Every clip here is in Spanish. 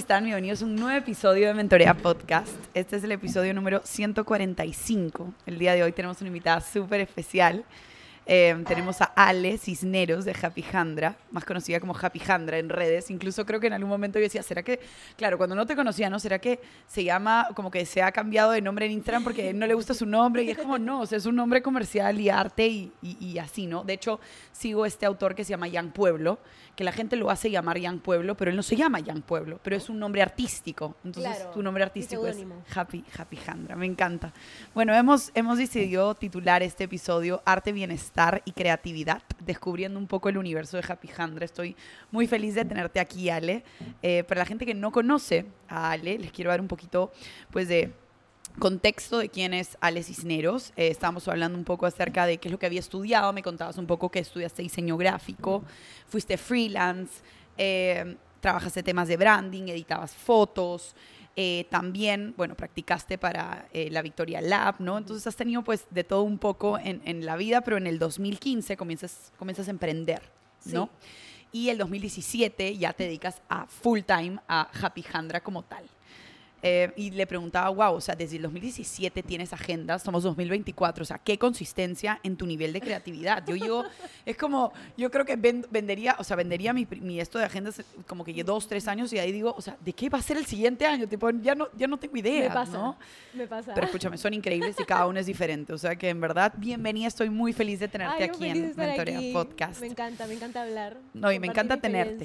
están? Bienvenidos a un nuevo episodio de Mentorea Podcast. Este es el episodio número 145. El día de hoy tenemos una invitada súper especial. Tenemos a Ale Cisneros de Happy Jandra, más conocida como Happy Jandra en redes. Incluso creo que en algún momento yo decía, ¿será que, claro, cuando no te conocía, ¿no? ¿Será que se llama, como que se ha cambiado de nombre en Instagram porque no le gusta su nombre? Y es como, no, o sea, es un nombre comercial y arte y así, ¿no? De hecho, sigo este autor que se llama Young Pueblo, que la gente lo hace llamar Young Pueblo, pero él no se llama Young Pueblo, pero es un nombre artístico. Entonces, claro, tu nombre artístico es Happy Jandra. Me encanta. Bueno, hemos decidido titular este episodio Arte, Bienestar y Creatividad, descubriendo un poco el universo de Happy Jandra. Estoy muy feliz de tenerte aquí, Ale. Para la gente que no conoce a Ale, les quiero dar un poquito, pues, de contexto de quién es Ale Cisneros. Estábamos hablando un poco acerca de qué es lo que había estudiado. Me contabas un poco que estudiaste diseño gráfico, fuiste freelance, trabajaste temas de branding, editabas fotos. También, bueno, practicaste para la Victoria Lab, ¿no? Entonces has tenido pues de todo un poco en la vida, pero en el 2015 comienzas a emprender, ¿no? Sí. Y el 2017 ya te dedicas a full time a Happy Jandra como tal. Y le preguntaba, wow, o sea, desde el 2017 tienes agendas, somos 2024, o sea, ¿qué consistencia en tu nivel de creatividad? Es como, yo creo que vendería mi esto de agendas como que 2, 3 años y ahí digo, o sea, ¿de qué va a ser el siguiente año? Tipo, ya no tengo idea, ¿no? Me pasa. Pero escúchame, son increíbles y cada uno es diferente, o sea que en verdad, bienvenida, estoy muy feliz de tenerte aquí en Mentorea Podcast. Me encanta hablar. No, y me encanta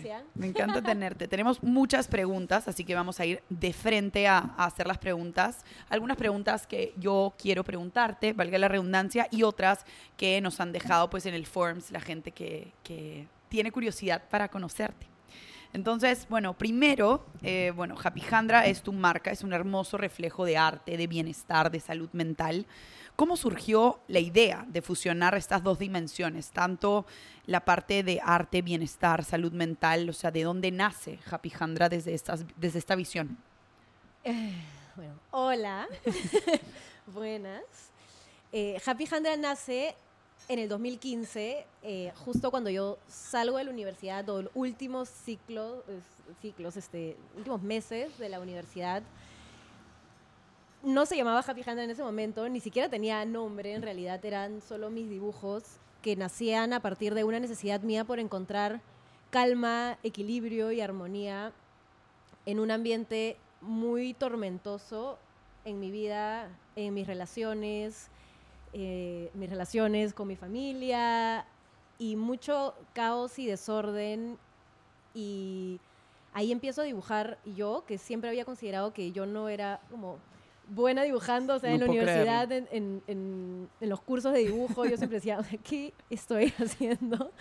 tenerte. Tenemos muchas preguntas, así que vamos a ir de frente a hacer las preguntas. Algunas preguntas que yo quiero preguntarte, valga la redundancia, y otras que nos han dejado pues en el forms la gente que tiene curiosidad para conocerte. Entonces, bueno, primero, Happy Jandra es tu marca, es un hermoso reflejo de arte, de bienestar, de salud mental. ¿Cómo surgió la idea de fusionar estas dos dimensiones, tanto la parte de arte, bienestar, salud mental? O sea, ¿de dónde nace Happy Jandra desde esta visión? Bueno, hola, buenas. Happy Jandra nace en el 2015, justo cuando yo salgo de la universidad, o los últimos últimos meses de la universidad. No se llamaba Happy Jandra en ese momento, ni siquiera tenía nombre, en realidad eran solo mis dibujos que nacían a partir de una necesidad mía por encontrar calma, equilibrio y armonía en un ambiente muy tormentoso en mi vida, en mis relaciones con mi familia, y mucho caos y desorden. Y ahí empiezo a dibujar yo, que siempre había considerado que yo no era como buena dibujando, o sea, en la universidad, en los cursos de dibujo, yo siempre decía, ¿qué estoy haciendo?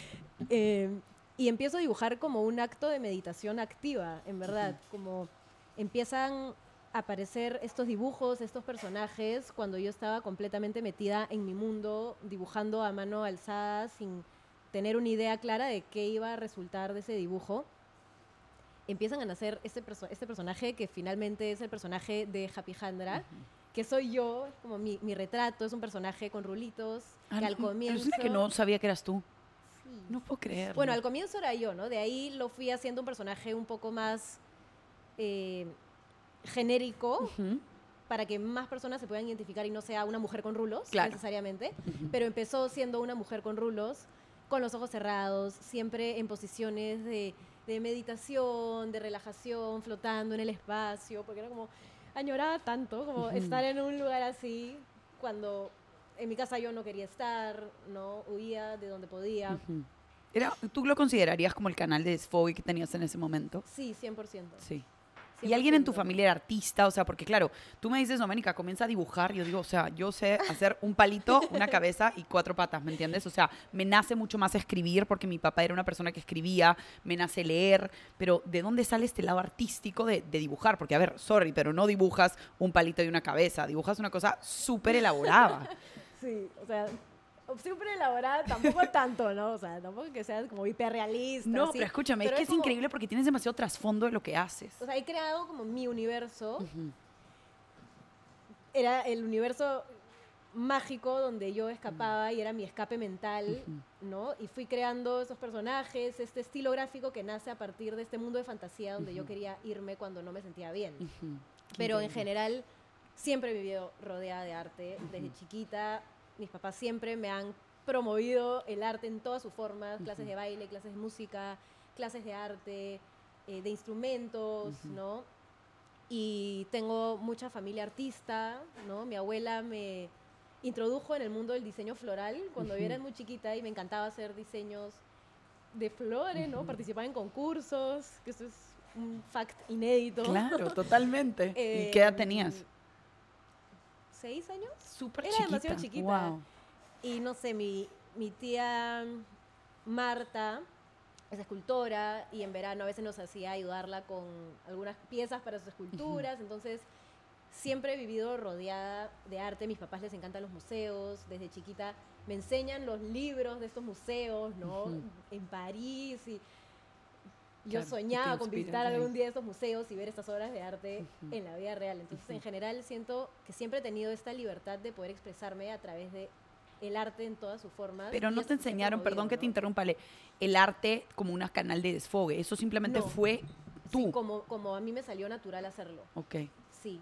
Y empiezo a dibujar como un acto de meditación activa, en verdad, como empiezan a aparecer estos dibujos, estos personajes, cuando yo estaba completamente metida en mi mundo, dibujando a mano alzada, sin tener una idea clara de qué iba a resultar de ese dibujo. Empiezan a nacer este personaje que finalmente es el personaje de Happy Jandra, que soy yo, como mi retrato, es un personaje con rulitos, que al comienzo... Pero es que no sabía que eras tú. Sí. No puedo creerlo. Bueno, al comienzo era yo, ¿no? De ahí lo fui haciendo un personaje un poco más genérico, para que más personas se puedan identificar y no sea una mujer con rulos, claro, necesariamente. Pero empezó siendo una mujer con rulos, con los ojos cerrados, siempre en posiciones de meditación, de relajación, flotando en el espacio, porque era como, añoraba tanto como estar en un lugar así, cuando en mi casa yo no quería estar, no huía de donde podía. ¿Tú lo considerarías como el canal de desfogue que tenías en ese momento? Sí, 100%. Sí. 100%. ¿Y alguien en tu familia era artista? O sea, porque claro, tú me dices, Doménica, comienza a dibujar. Yo digo, o sea, yo sé hacer un palito, una cabeza y 4 patas, ¿me entiendes? O sea, me nace mucho más escribir porque mi papá era una persona que escribía, me nace leer, pero ¿de dónde sale este lado artístico de dibujar? Porque, a ver, sorry, pero no dibujas un palito y una cabeza, dibujas una cosa súper elaborada. Sí, o sea... súper elaborada, tampoco tanto, ¿no? O sea, tampoco que seas como hiperrealista. No, pero escúchame, pero es que es como, increíble porque tienes demasiado trasfondo de lo que haces. O sea, he creado como mi universo. Era el universo mágico donde yo escapaba y era mi escape mental, ¿no? Y fui creando esos personajes, este estilo gráfico que nace a partir de este mundo de fantasía donde yo quería irme cuando no me sentía bien. Pero en general siempre he vivido rodeada de arte. Desde chiquita, mis papás siempre me han promovido el arte en todas sus formas, clases de baile, clases de música, clases de arte, de instrumentos, ¿no? Y tengo mucha familia artista, ¿no? Mi abuela me introdujo en el mundo del diseño floral cuando yo era muy chiquita y me encantaba hacer diseños de flores, ¿no? Participar en concursos, que eso es un fact inédito. Claro, totalmente. ¿Y qué edad tenías? 6 años. Súper Era chiquita. demasiado chiquita. Wow. Y no sé, mi tía Marta es escultora y en verano a veces nos hacía ayudarla con algunas piezas para sus esculturas. Entonces, siempre he vivido rodeada de arte. Mis papás les encantan los museos. Desde chiquita me enseñan los libros de estos museos, ¿no? En París. Y yo Claro, soñaba te con inspiras visitar ahí. algún día estos museos y ver estas obras de arte en la vida real. Entonces, en general, siento que siempre he tenido esta libertad de poder expresarme a través de el arte en todas sus formas. Pero y no eso te he enseñaron, promovido, perdón que te ¿no? interrumpa, Ale, el arte como un canal de desfogue. Eso simplemente No. fue tú. Sí, como a mí me salió natural hacerlo. Ok. Sí,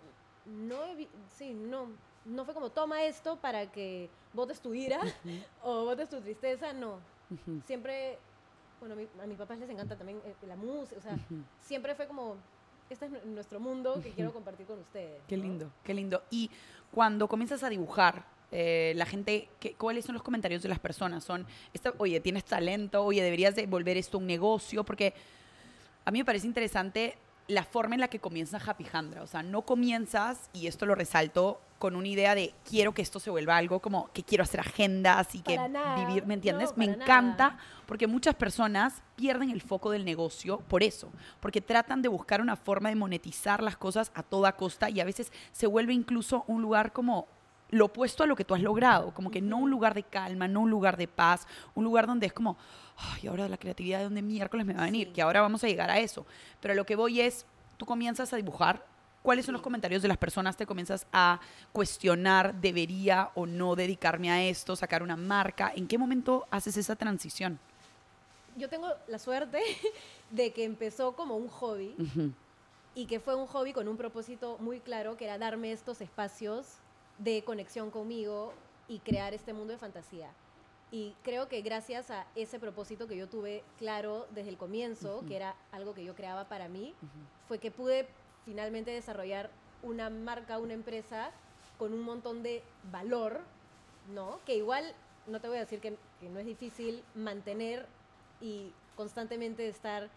no fue como toma esto para que botes tu ira o botes tu tristeza, no. Siempre, bueno, a mis papás les encanta también la música, o sea, siempre fue como, este es nuestro mundo que quiero compartir con ustedes. Qué ¿no? lindo, qué lindo. Y cuando comienzas a dibujar, la gente, ¿cuáles son los comentarios de las personas? Oye, tienes talento, oye, deberías de volver esto un negocio, porque a mí me parece interesante la forma en la que comienza Japijandra. O sea, no comienzas, y esto lo resalto, con una idea de quiero que esto se vuelva algo como que quiero hacer agendas y que Para nada, vivir, ¿me entiendes? no, Me para encanta nada. porque muchas personas pierden el foco del negocio por eso, porque tratan de buscar una forma de monetizar las cosas a toda costa y a veces se vuelve incluso un lugar como lo opuesto a lo que tú has logrado, como que no un lugar de calma, no un lugar de paz, un lugar donde es como, ay, ahora la creatividad de dónde miércoles me va a venir, Sí. que ahora vamos a llegar a eso. Pero lo que voy es, tú comienzas a dibujar, ¿cuáles son los comentarios de las personas? Te comienzas a cuestionar, ¿debería o no dedicarme a esto, sacar una marca? ¿En qué momento haces esa transición? Yo tengo la suerte de que empezó como un hobby y que fue un hobby con un propósito muy claro, que era darme estos espacios de conexión conmigo y crear este mundo de fantasía. Y creo que gracias a ese propósito que yo tuve claro desde el comienzo, que era algo que yo creaba para mí, fue que pude finalmente desarrollar una marca, una empresa con un montón de valor, ¿no? Que igual, no te voy a decir que no es difícil mantener y constantemente estar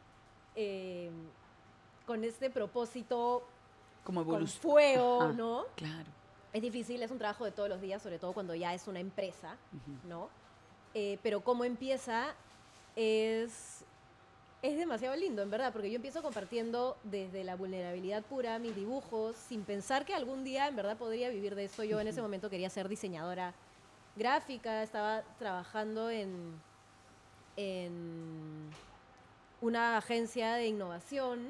con este propósito, Como con evolución. fuego, ¿no? Claro. Es difícil, es un trabajo de todos los días, sobre todo cuando ya es una empresa, ¿no? Pero cómo empieza es demasiado lindo, en verdad, porque yo empiezo compartiendo desde la vulnerabilidad pura mis dibujos, sin pensar que algún día en verdad podría vivir de esto. Yo en ese momento quería ser diseñadora gráfica, estaba trabajando en una agencia de innovación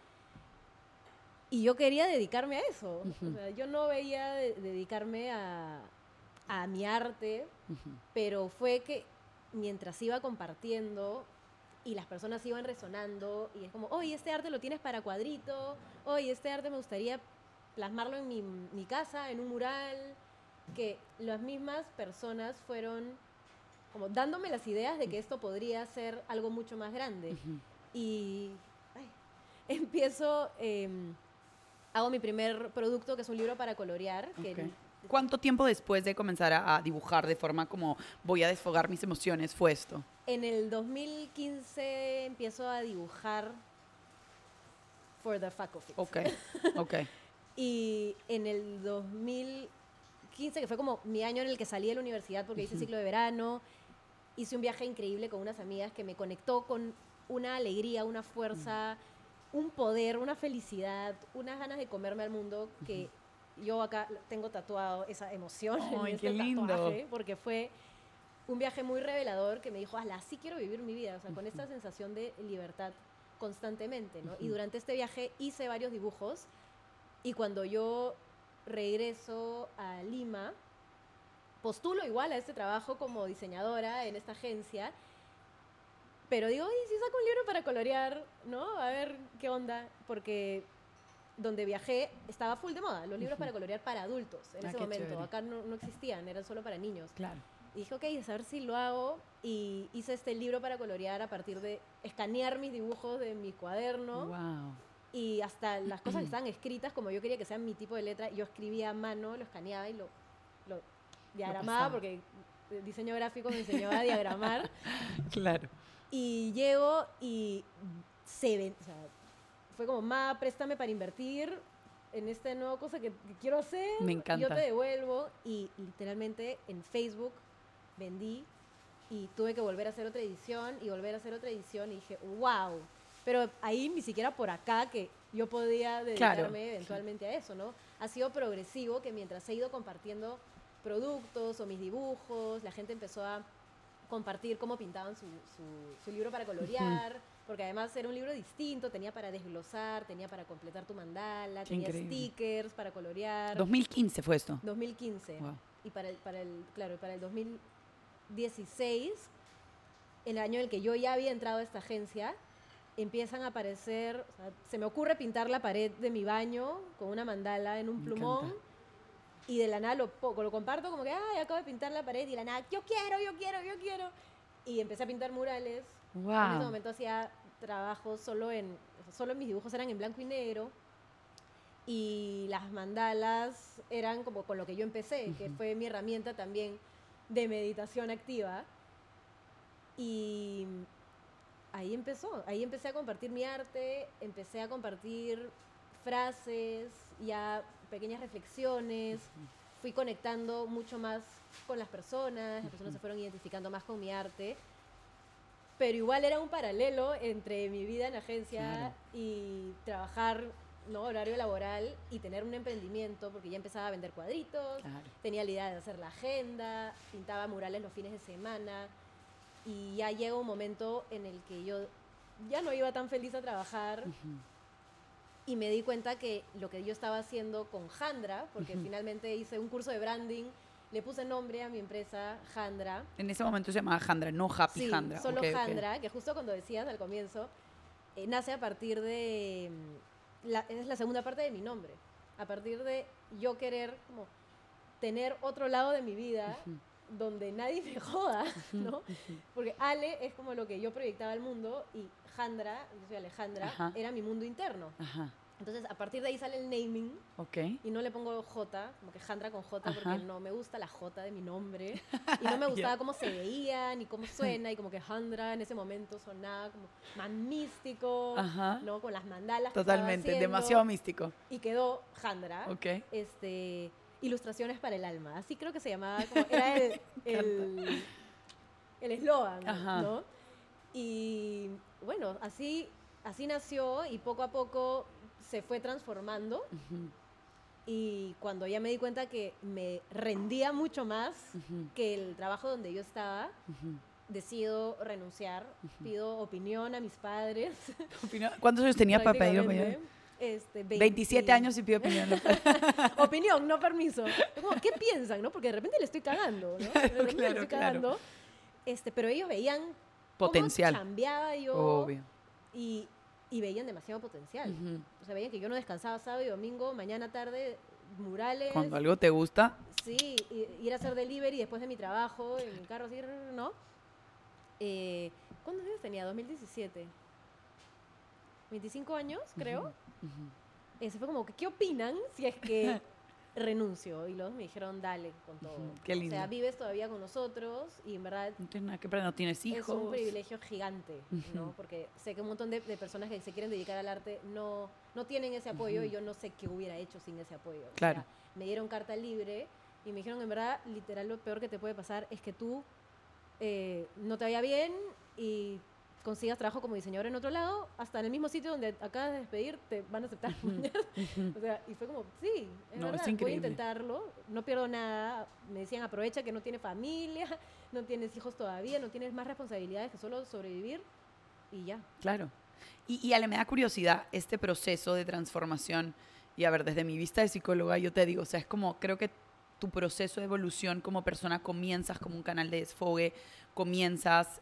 y yo quería dedicarme a eso. O sea, yo no veía dedicarme a mi arte, pero fue que mientras iba compartiendo y las personas iban resonando y es como, oye, este arte lo tienes para cuadrito, oye, este arte me gustaría plasmarlo en mi casa, en un mural, que las mismas personas fueron como dándome las ideas de que esto podría ser algo mucho más grande. Y empiezo, hago mi primer producto, que es un libro para colorear. Que ¿Cuánto tiempo después de comenzar a dibujar de forma como voy a desfogar mis emociones fue esto? En el 2015 empiezo a dibujar for the fuck of it. Ok. Y en el 2015, que fue como mi año en el que salí de la universidad porque hice ciclo de verano, hice un viaje increíble con unas amigas que me conectó con una alegría, una fuerza, un poder, una felicidad, unas ganas de comerme al mundo que yo acá tengo tatuado esa emoción en este tatuaje, porque fue un viaje muy revelador que me dijo, así quiero vivir mi vida, o sea, con esta sensación de libertad constantemente, ¿no? Y durante este viaje hice varios dibujos y cuando yo regreso a Lima, postulo igual a este trabajo como diseñadora en esta agencia, pero digo, ¿y si saco un libro para colorear? ¿No? A ver qué onda, porque donde viajé estaba full de moda, los libros para colorear para adultos en ese momento. Chévere. Acá no existían, eran solo para niños. Claro. Y dije, ok, a ver si lo hago. Y hice este libro para colorear a partir de escanear mis dibujos de mi cuaderno. Wow. Y hasta las cosas que estaban escritas, como yo quería que sean mi tipo de letra, yo escribía a mano, lo escaneaba y lo diagramaba, pasaba. porque el diseño gráfico me enseñó a diagramar. Claro. Y llego y o sea, fue como, ma, préstame para invertir en esta nueva cosa que quiero hacer. Me encanta. Yo te devuelvo. Y literalmente en Facebook vendí y tuve que volver a hacer otra edición y volver a hacer otra edición y dije, wow. Pero ahí ni siquiera por acá que yo podía dedicarme eventualmente a eso, ¿no? Ha sido progresivo que mientras he ido compartiendo productos o mis dibujos, la gente empezó a compartir cómo pintaban su libro para colorear, porque además era un libro distinto, tenía para desglosar, tenía para completar tu mandala, tenía stickers para colorear. 2015 fue esto. 2015. Wow. Y para el 2016, el año en el que yo ya había entrado a esta agencia, empiezan a aparecer, o sea, se me ocurre pintar la pared de mi baño con una mandala en un plumón. Y de la nada lo comparto como que, ay, acabo de pintar la pared. Y de la nada, yo quiero. Y empecé a pintar murales. Wow. En ese momento hacía trabajo solo mis dibujos eran en blanco y negro. Y las mandalas eran como con lo que yo empecé, que fue mi herramienta también de meditación activa. Y ahí empecé a compartir mi arte, empecé a compartir frases, ya pequeñas reflexiones, fui conectando mucho más con las personas se fueron identificando más con mi arte, pero igual era un paralelo entre mi vida en agencia y trabajar, ¿no? Horario laboral y tener un emprendimiento, porque ya empezaba a vender cuadritos, tenía la idea de hacer la agenda, pintaba murales los fines de semana y ya llega un momento en el que yo ya no iba tan feliz a trabajar. Y me di cuenta que lo que yo estaba haciendo con Jandra, porque finalmente hice un curso de branding, le puse nombre a mi empresa, Jandra. En ese momento se llamaba Jandra, no Happy Sí, Jandra. solo Jandra, que justo cuando decías al comienzo, nace a partir de... es la segunda parte de mi nombre. A partir de yo querer como tener otro lado de mi vida donde nadie me joda, ¿no? Porque Ale es como lo que yo proyectaba al mundo y Jandra, yo soy Alejandra, era mi mundo interno. Entonces, a partir de ahí sale el naming y no le pongo J, como que Jandra con J, porque no me gusta la J de mi nombre y no me gustaba cómo se veía ni cómo suena y como que Jandra en ese momento sonaba como más místico, ¿no? Con las mandalas. Totalmente, demasiado místico. Y quedó Jandra. Ilustraciones para el alma. Así creo que se llamaba, como era el eslogan, ¿no? Y bueno, así nació y poco a poco se fue transformando. Y cuando ya me di cuenta que me rendía mucho más que el trabajo donde yo estaba, decido renunciar, pido opinión a mis padres. ¿Cuántos años tenía para pedir opinión? 27 años y pido opinión. Opinión, no permiso. Como, ¿qué piensan, no? Porque de repente le estoy cagando, ¿no? Le estoy cagando. Pero ellos veían potencial. Cómo cambiaba yo. Obvio. Y veían demasiado potencial. O sea, veían que yo no descansaba sábado y domingo, mañana, tarde, murales. Cuando algo te gusta. Sí, ir a hacer delivery después de mi trabajo, en mi carro, así, ¿no? ¿Cuántos años tenía? 2017. 25 años, creo. Ese fue como, ¿qué opinan si es que renuncio? Y luego me dijeron, dale, con todo. Qué lindo. O sea, vives todavía con nosotros y en verdad... No tienes nada que perder, no tienes hijos. Es un privilegio gigante, ¿no? Porque sé que un montón de personas que se quieren dedicar al arte no tienen ese apoyo y yo no sé qué hubiera hecho sin ese apoyo. Claro. O sea, me dieron carta libre y me dijeron, en verdad, literal, lo peor que te puede pasar es que tú no te vaya bien y consigas trabajo como diseñador en otro lado, hasta en el mismo sitio donde acabas de despedir, te van a aceptar. O sea, y fue como, sí, es verdad, voy a intentarlo, no pierdo nada. Me decían, aprovecha que no tienes familia, no tienes hijos todavía, no tienes más responsabilidades que solo sobrevivir y ya. Claro. Y Ale, me da curiosidad este proceso de transformación Y a ver, desde mi vista de psicóloga, yo te digo, o sea, es como, creo que tu proceso de evolución como persona comienzas como un canal de desfogue, comienzas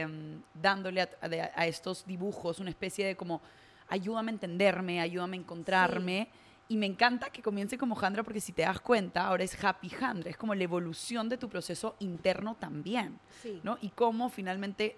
dándole a estos dibujos una especie de como, ayúdame a entenderme, ayúdame a encontrarme. Y me encanta que comience como Jandra, porque si te das cuenta, ahora es Happy Jandra, es como la evolución de tu proceso interno también, Sí. ¿no? Y cómo finalmente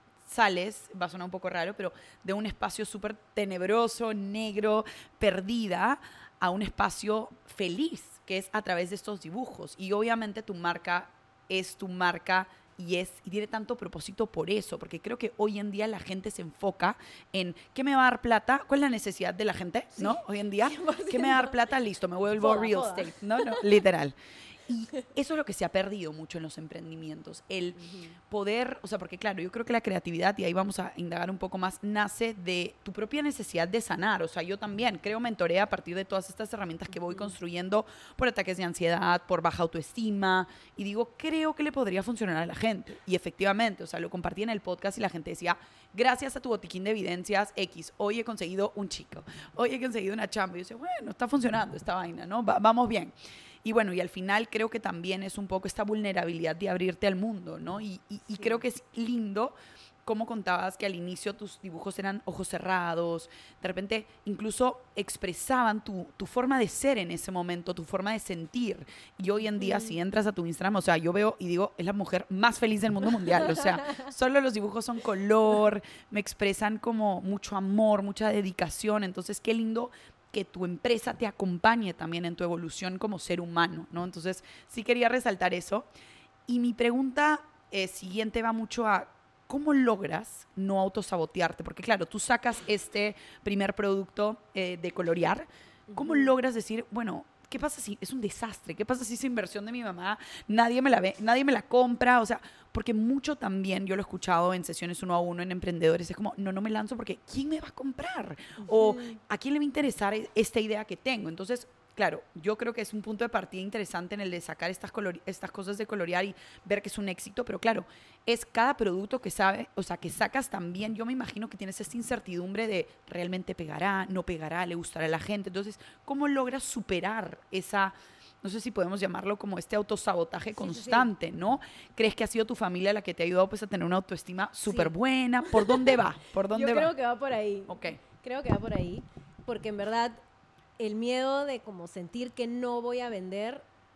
sales, va a sonar un poco raro, pero de un espacio súper tenebroso, negro, perdida, a un espacio feliz, que es a través de estos dibujos. Y obviamente tu marca es tu marca y tiene tanto propósito por eso, porque creo que hoy en día la gente se enfoca en ¿qué me va a dar plata? ¿Cuál es la necesidad de la gente? Sí, ¿No? Hoy en día, 100%. ¿qué me va a dar plata? Listo, me vuelvo Foda, real foda. estate, ¿no? No, literal. Y eso es lo que se ha perdido mucho en los emprendimientos, el poder, o sea, porque claro, yo creo que la creatividad, y ahí vamos a indagar un poco más, nace de tu propia necesidad de sanar. O sea, yo también creo mentoré a partir de todas estas herramientas que voy construyendo por ataques de ansiedad, por baja autoestima, y digo, creo que le podría funcionar a la gente. Y efectivamente, o sea, lo compartí en el podcast y la gente decía, gracias a tu botiquín de evidencias X, hoy he conseguido un chico, hoy he conseguido una chamba. Y yo decía, bueno, está funcionando esta vaina, ¿no? Vamos bien. Y bueno, y al final creo que también es un poco esta vulnerabilidad de abrirte al mundo, ¿no? Y creo que es lindo cómo contabas que al inicio tus dibujos eran ojos cerrados, de repente incluso expresaban tu forma de ser en ese momento, tu forma de sentir. Y hoy en día, si entras a tu Instagram, o sea, yo veo y digo, es la mujer más feliz del mundo mundial. O sea, solo los dibujos son color, me expresan como mucho amor, mucha dedicación. Entonces, qué lindo que tu empresa te acompañe también en tu evolución como ser humano, ¿no? Entonces, sí quería resaltar eso. Y mi pregunta siguiente va mucho a cómo logras no autosabotearte, porque claro, tú sacas este primer producto de colorear, ¿cómo logras decir, bueno, ¿qué pasa si es un desastre? ¿Qué pasa si esa inversión de mi mamá nadie me la ve, nadie me la compra? O sea, porque mucho también, yo lo he escuchado en sesiones uno a uno en emprendedores, es como, no me lanzo porque ¿quién me va a comprar? O ¿a quién le va a interesar esta idea que tengo? Entonces, claro, yo creo que es un punto de partida interesante en el de sacar estas cosas de colorear y ver que es un éxito, pero claro, es cada producto que o sea, que sacas también, yo me imagino que tienes esta incertidumbre de realmente pegará, no pegará, le gustará a la gente. Entonces, ¿cómo logras superar esa, no sé si podemos llamarlo como este autosabotaje constante, ¿no? ¿Crees que ha sido tu familia la que te ha ayudado pues a tener una autoestima súper buena? ¿Por dónde va? ¿Por Yo dónde va? creo que va por ahí. Ok. Creo que va por ahí, porque en verdad el miedo de como sentir que no voy a vender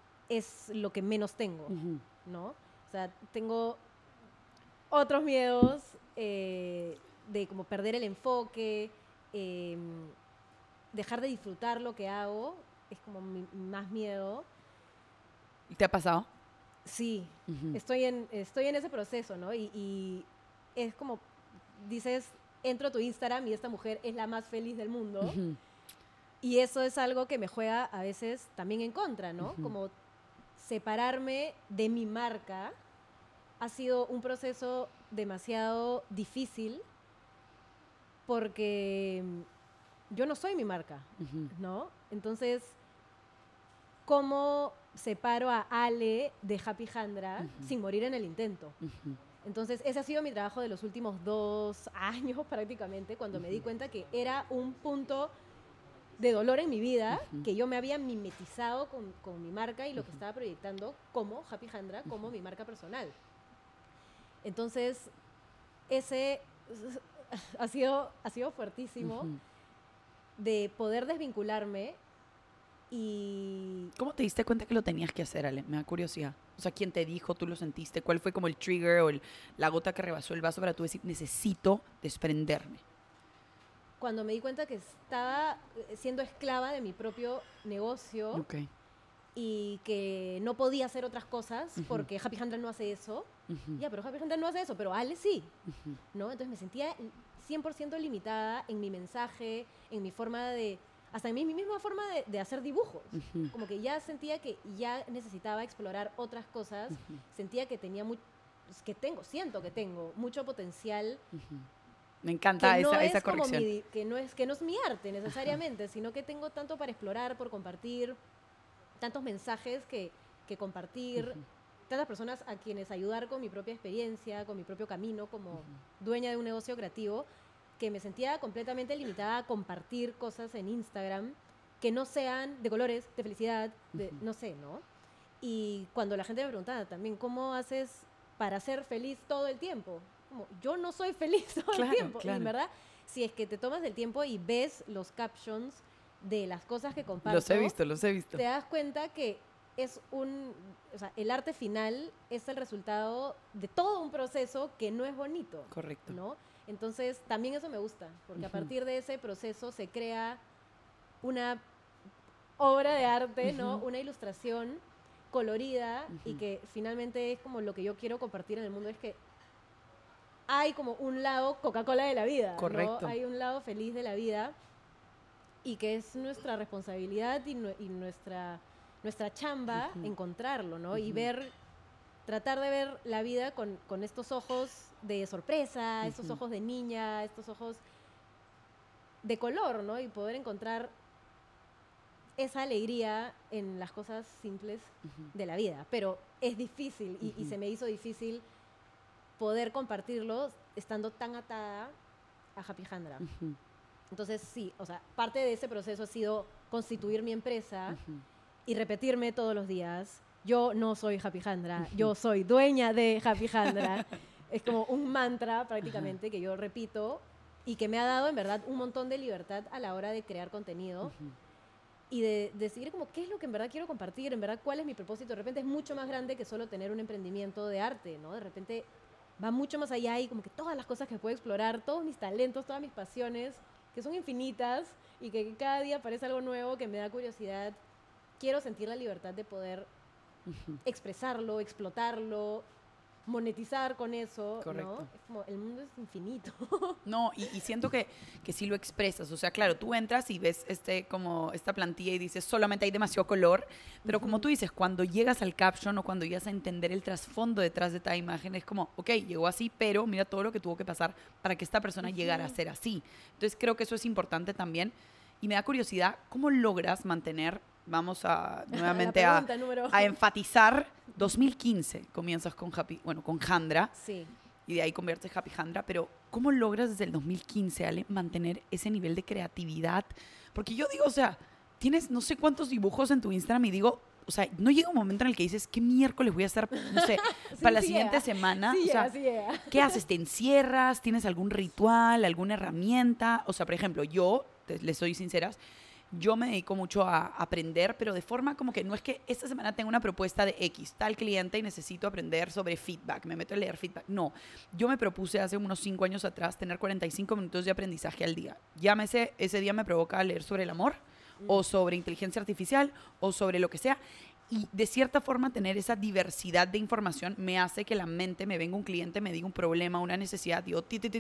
es lo que menos tengo, ¿no? O sea, tengo otros miedos de como perder el enfoque, eh, dejar de disfrutar lo que hago, es como mi más miedo. ¿Te ha pasado? Sí, estoy en ese proceso, ¿no? Y es como, dices, entro a tu Instagram y esta mujer es la más feliz del mundo. Y eso es algo que me juega a veces también en contra, ¿no? Como separarme de mi marca ha sido un proceso demasiado difícil porque yo no soy mi marca, ¿no? Entonces, ¿cómo separo a Ale de Happy Jandra sin morir en el intento? Entonces, ese ha sido mi trabajo de los últimos 2 años prácticamente, cuando me di cuenta que era un punto de dolor en mi vida, que yo me había mimetizado con mi marca y lo que estaba proyectando como Happy Jandra, como mi marca personal. Entonces, ese ha sido fuertísimo de poder desvincularme y... ¿Cómo te diste cuenta que lo tenías que hacer, Ale? Me da curiosidad. O sea, ¿quién te dijo? ¿Tú lo sentiste? ¿Cuál fue como el trigger o la gota que rebasó el vaso para tú decir, necesito desprenderme? Cuando me di cuenta que estaba siendo esclava de mi propio negocio y que no podía hacer otras cosas porque Happy Jandra no hace eso. Ya, pero Happy Jandra no hace eso, pero Ale sí, ¿no? Entonces me sentía 100% limitada en mi mensaje, en mi forma de... hasta en mi misma forma de hacer dibujos. Como que ya sentía que ya necesitaba explorar otras cosas. Sentía que tenía siento que tengo mucho potencial. Me encanta esa corrección. Que no es mi arte necesariamente, sino que tengo tanto para explorar, por compartir, tantos mensajes que compartir, tantas personas a quienes ayudar con mi propia experiencia, con mi propio camino como dueña de un negocio creativo, que me sentía completamente limitada a compartir cosas en Instagram que no sean de colores, de felicidad, de no sé, ¿no? Y cuando la gente me preguntaba también, ¿cómo haces para ser feliz todo el tiempo? Como, yo no soy feliz todo el tiempo. Y en verdad, si es que te tomas el tiempo y ves los captions de las cosas que comparto, Los he visto. te das cuenta que es o sea, el arte final es el resultado de todo un proceso que no es bonito. Correcto. ¿No? Entonces, también eso me gusta, porque a partir de ese proceso se crea una obra de arte, ¿no? Una ilustración colorida y que finalmente es como lo que yo quiero compartir en el mundo, es que hay como un lado Coca-Cola de la vida, correcto, ¿no? Hay un lado feliz de la vida y que es nuestra responsabilidad y nuestra chamba encontrarlo, ¿no? Y tratar de ver la vida con estos ojos de sorpresa, estos ojos de niña, estos ojos de color, ¿no? Y poder encontrar esa alegría en las cosas simples de la vida. Pero es difícil y se me hizo difícil poder compartirlo estando tan atada a Happy Jandra. Entonces, sí, o sea, parte de ese proceso ha sido constituir mi empresa y repetirme todos los días, yo no soy Happy Jandra, yo soy dueña de Happy Jandra. Es como un mantra prácticamente que yo repito y que me ha dado en verdad un montón de libertad a la hora de crear contenido y de decidir como qué es lo que en verdad quiero compartir, en verdad cuál es mi propósito. De repente es mucho más grande que solo tener un emprendimiento de arte, ¿no? De repente va mucho más allá y como que todas las cosas que puedo explorar, todos mis talentos, todas mis pasiones, que son infinitas y que cada día aparece algo nuevo que me da curiosidad. Quiero sentir la libertad de poder expresarlo, explotarlo, monetizar con eso, correcto, ¿no? Es como, el mundo es infinito. No, y siento que sí lo expresas. O sea, claro, tú entras y ves como esta plantilla y dices, solamente hay demasiado color. Pero como tú dices, cuando llegas al caption o cuando llegas a entender el trasfondo detrás de cada imagen, es como, ok, llegó así, pero mira todo lo que tuvo que pasar para que esta persona llegara a ser así. Entonces creo que eso es importante también. Y me da curiosidad, ¿cómo logras mantener... Vamos a nuevamente a enfatizar. 2015 comienzas con Jandra. Sí. Y de ahí conviertes Happy Jandra. Pero ¿cómo logras desde el 2015, Ale, mantener ese nivel de creatividad? Porque yo digo, o sea, tienes no sé cuántos dibujos en tu Instagram y digo, o sea, no llega un momento en el que dices, ¿qué miércoles voy a hacer, no sé, sí, para la siguiente semana? Sí, o sea, ¿qué haces? ¿Te encierras? ¿Tienes algún ritual, alguna herramienta? O sea, por ejemplo, yo, les soy sinceras, yo me dedico mucho a aprender, pero de forma como que no es que esta semana tengo una propuesta de X, tal cliente y necesito aprender sobre feedback, me meto a leer feedback. No, yo me propuse hace unos 5 años atrás tener 45 minutos de aprendizaje al día. Llámese, ese día me provoca leer sobre el amor o sobre inteligencia artificial o sobre lo que sea. Y de cierta forma tener esa diversidad de información me hace que la mente me venga un cliente, me diga un problema, una necesidad, digo,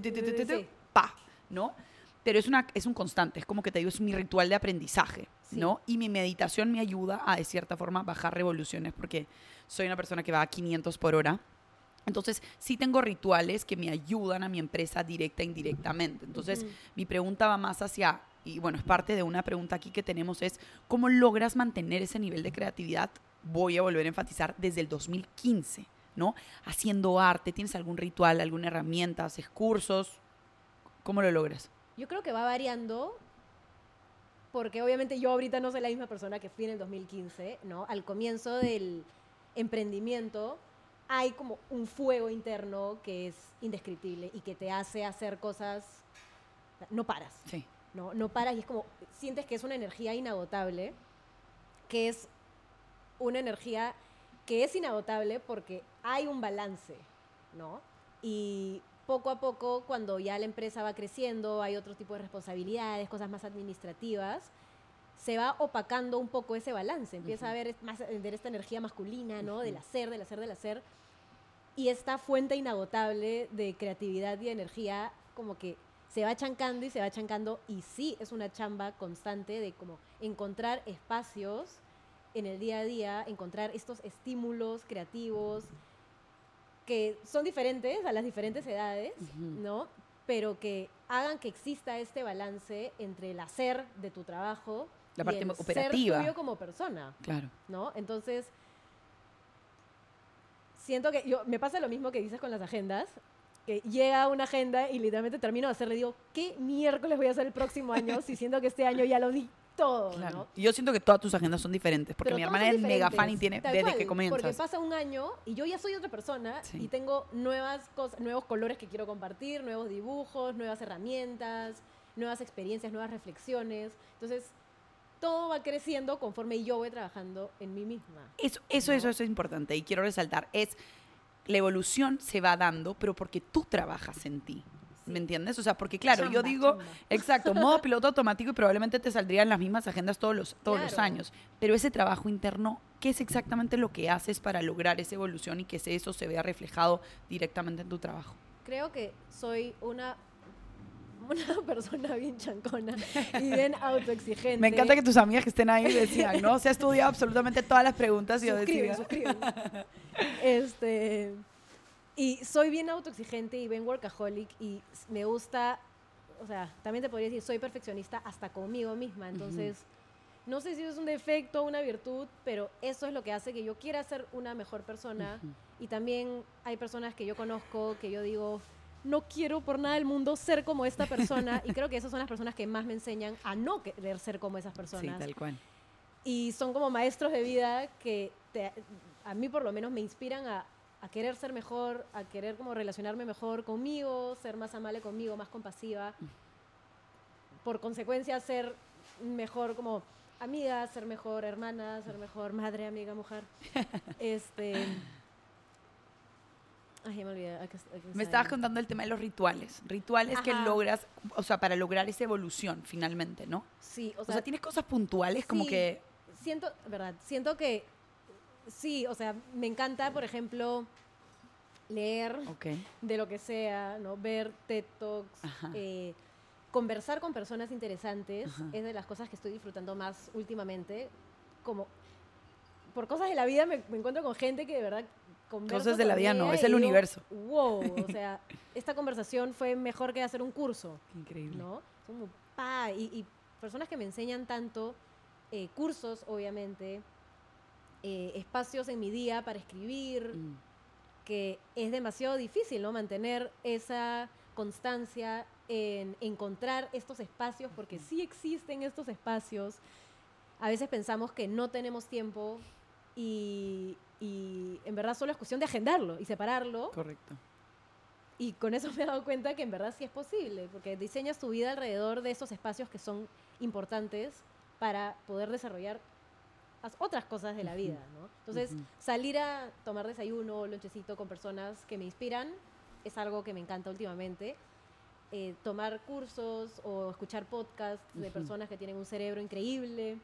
pa, ¿no? Pero es un constante, es como que te digo, es mi ritual de aprendizaje, ¿no? Y mi meditación me ayuda a, de cierta forma, bajar revoluciones porque soy una persona que va a 500 por hora. Entonces, sí tengo rituales que me ayudan a mi empresa directa e indirectamente. Entonces, mi pregunta va más hacia, y bueno, es parte de una pregunta aquí que tenemos, es ¿cómo logras mantener ese nivel de creatividad? Voy a volver a enfatizar desde el 2015, ¿no? Haciendo arte, ¿tienes algún ritual, alguna herramienta, haces cursos? ¿Cómo lo logras? Yo creo que va variando, porque obviamente yo ahorita no soy la misma persona que fui en el 2015, ¿no? Al comienzo del emprendimiento hay como un fuego interno que es indescriptible y que te hace hacer cosas, no paras, sí. No paras y es como, sientes que es una energía inagotable, que es una energía que es inagotable porque hay un balance, ¿no? Y poco a poco, cuando ya la empresa va creciendo, hay otro tipo de responsabilidades, cosas más administrativas, se va opacando un poco ese balance. Empieza a haber más de esta energía masculina, ¿no? Del hacer. Y esta fuente inagotable de creatividad y de energía como que se va chancando y sí, es una chamba constante de como encontrar espacios en el día a día, encontrar estos estímulos creativos que son diferentes a las diferentes edades, ¿no? Pero que hagan que exista este balance entre el hacer de tu trabajo la parte y el operativa. Ser tuyo como persona. Claro. ¿No? Entonces, siento que me pasa lo mismo que dices con las agendas, que llega una agenda y literalmente termino de hacerle, digo, ¿qué miércoles voy a hacer el próximo año? Si siento que este año ya lo di todo, Claro. ¿no? Y yo siento que todas tus agendas son diferentes, porque Pero mi todos hermana son es mega diferentes, fan y tiene tal desde cual, que comienzas. Porque pasa un año y yo ya soy otra persona Sí. y tengo nuevas cosas, nuevos colores que quiero compartir, nuevos dibujos, nuevas herramientas, nuevas experiencias, nuevas reflexiones. Entonces, todo va creciendo conforme yo voy trabajando en mí misma. Eso es importante y quiero resaltar. La evolución se va dando, pero porque tú trabajas en ti. ¿Me entiendes? O sea, porque claro, yo Chamba, digo, chamba. exacto, modo piloto automático y probablemente te saldrían las mismas agendas todos los Claro. años. Pero ese trabajo interno, ¿qué es exactamente lo que haces para lograr esa evolución y que eso se vea reflejado directamente en tu trabajo? Creo que soy una persona bien chancona y bien autoexigente. Me encanta que tus amigas que estén ahí decían, ¿no? Se ha estudiado absolutamente todas las preguntas y yo decía... suscriben. Y soy bien autoexigente y bien workaholic y me gusta, o sea, también te podría decir, soy perfeccionista hasta conmigo misma. Entonces, no sé si es un defecto o una virtud, pero eso es lo que hace que yo quiera ser una mejor persona. Y también hay personas que yo conozco que yo digo, no quiero por nada del mundo ser como esta persona. Y creo que esas son las personas que más me enseñan a no querer ser como esas personas. Sí, tal cual. Y son como maestros de vida que a mí por lo menos me inspiran a querer ser mejor, a querer como relacionarme mejor conmigo, ser más amable conmigo, más compasiva. Por consecuencia, ser mejor como amiga, ser mejor hermana, ser mejor madre, amiga, mujer. Ay, ya me olvidé. Me estabas contando el tema de los rituales. Rituales que Ajá. logras, o sea, para lograr esa evolución finalmente, ¿no? Sí, O sea, tienes cosas puntuales como sí, que... Siento que sí, o sea, me encanta, por ejemplo, leer Ok. de lo que sea, ¿no? Ver TED Talks, Ajá. conversar con personas interesantes, Ajá. es de las cosas que estoy disfrutando más últimamente. Como por cosas de la vida me encuentro con gente que de verdad converso Cosas de la con vida no, ella es y el digo, universo. Wow, o sea, esta conversación fue mejor que hacer un curso, Qué increíble. ¿no? Como, y personas que me enseñan tanto, cursos, obviamente, espacios en mi día para escribir, que es demasiado difícil, ¿no? Mantener esa constancia en encontrar estos espacios, porque sí existen estos espacios. A veces pensamos que no tenemos tiempo y en verdad solo es cuestión de agendarlo y separarlo. Correcto. Y con eso me he dado cuenta que en verdad sí es posible, porque diseñas tu vida alrededor de esos espacios que son importantes para poder desarrollar otras cosas de la vida, ¿no? Entonces, salir a tomar desayuno, lonchecito con personas que me inspiran es algo que me encanta últimamente. Tomar cursos o escuchar podcasts de personas que tienen un cerebro increíble.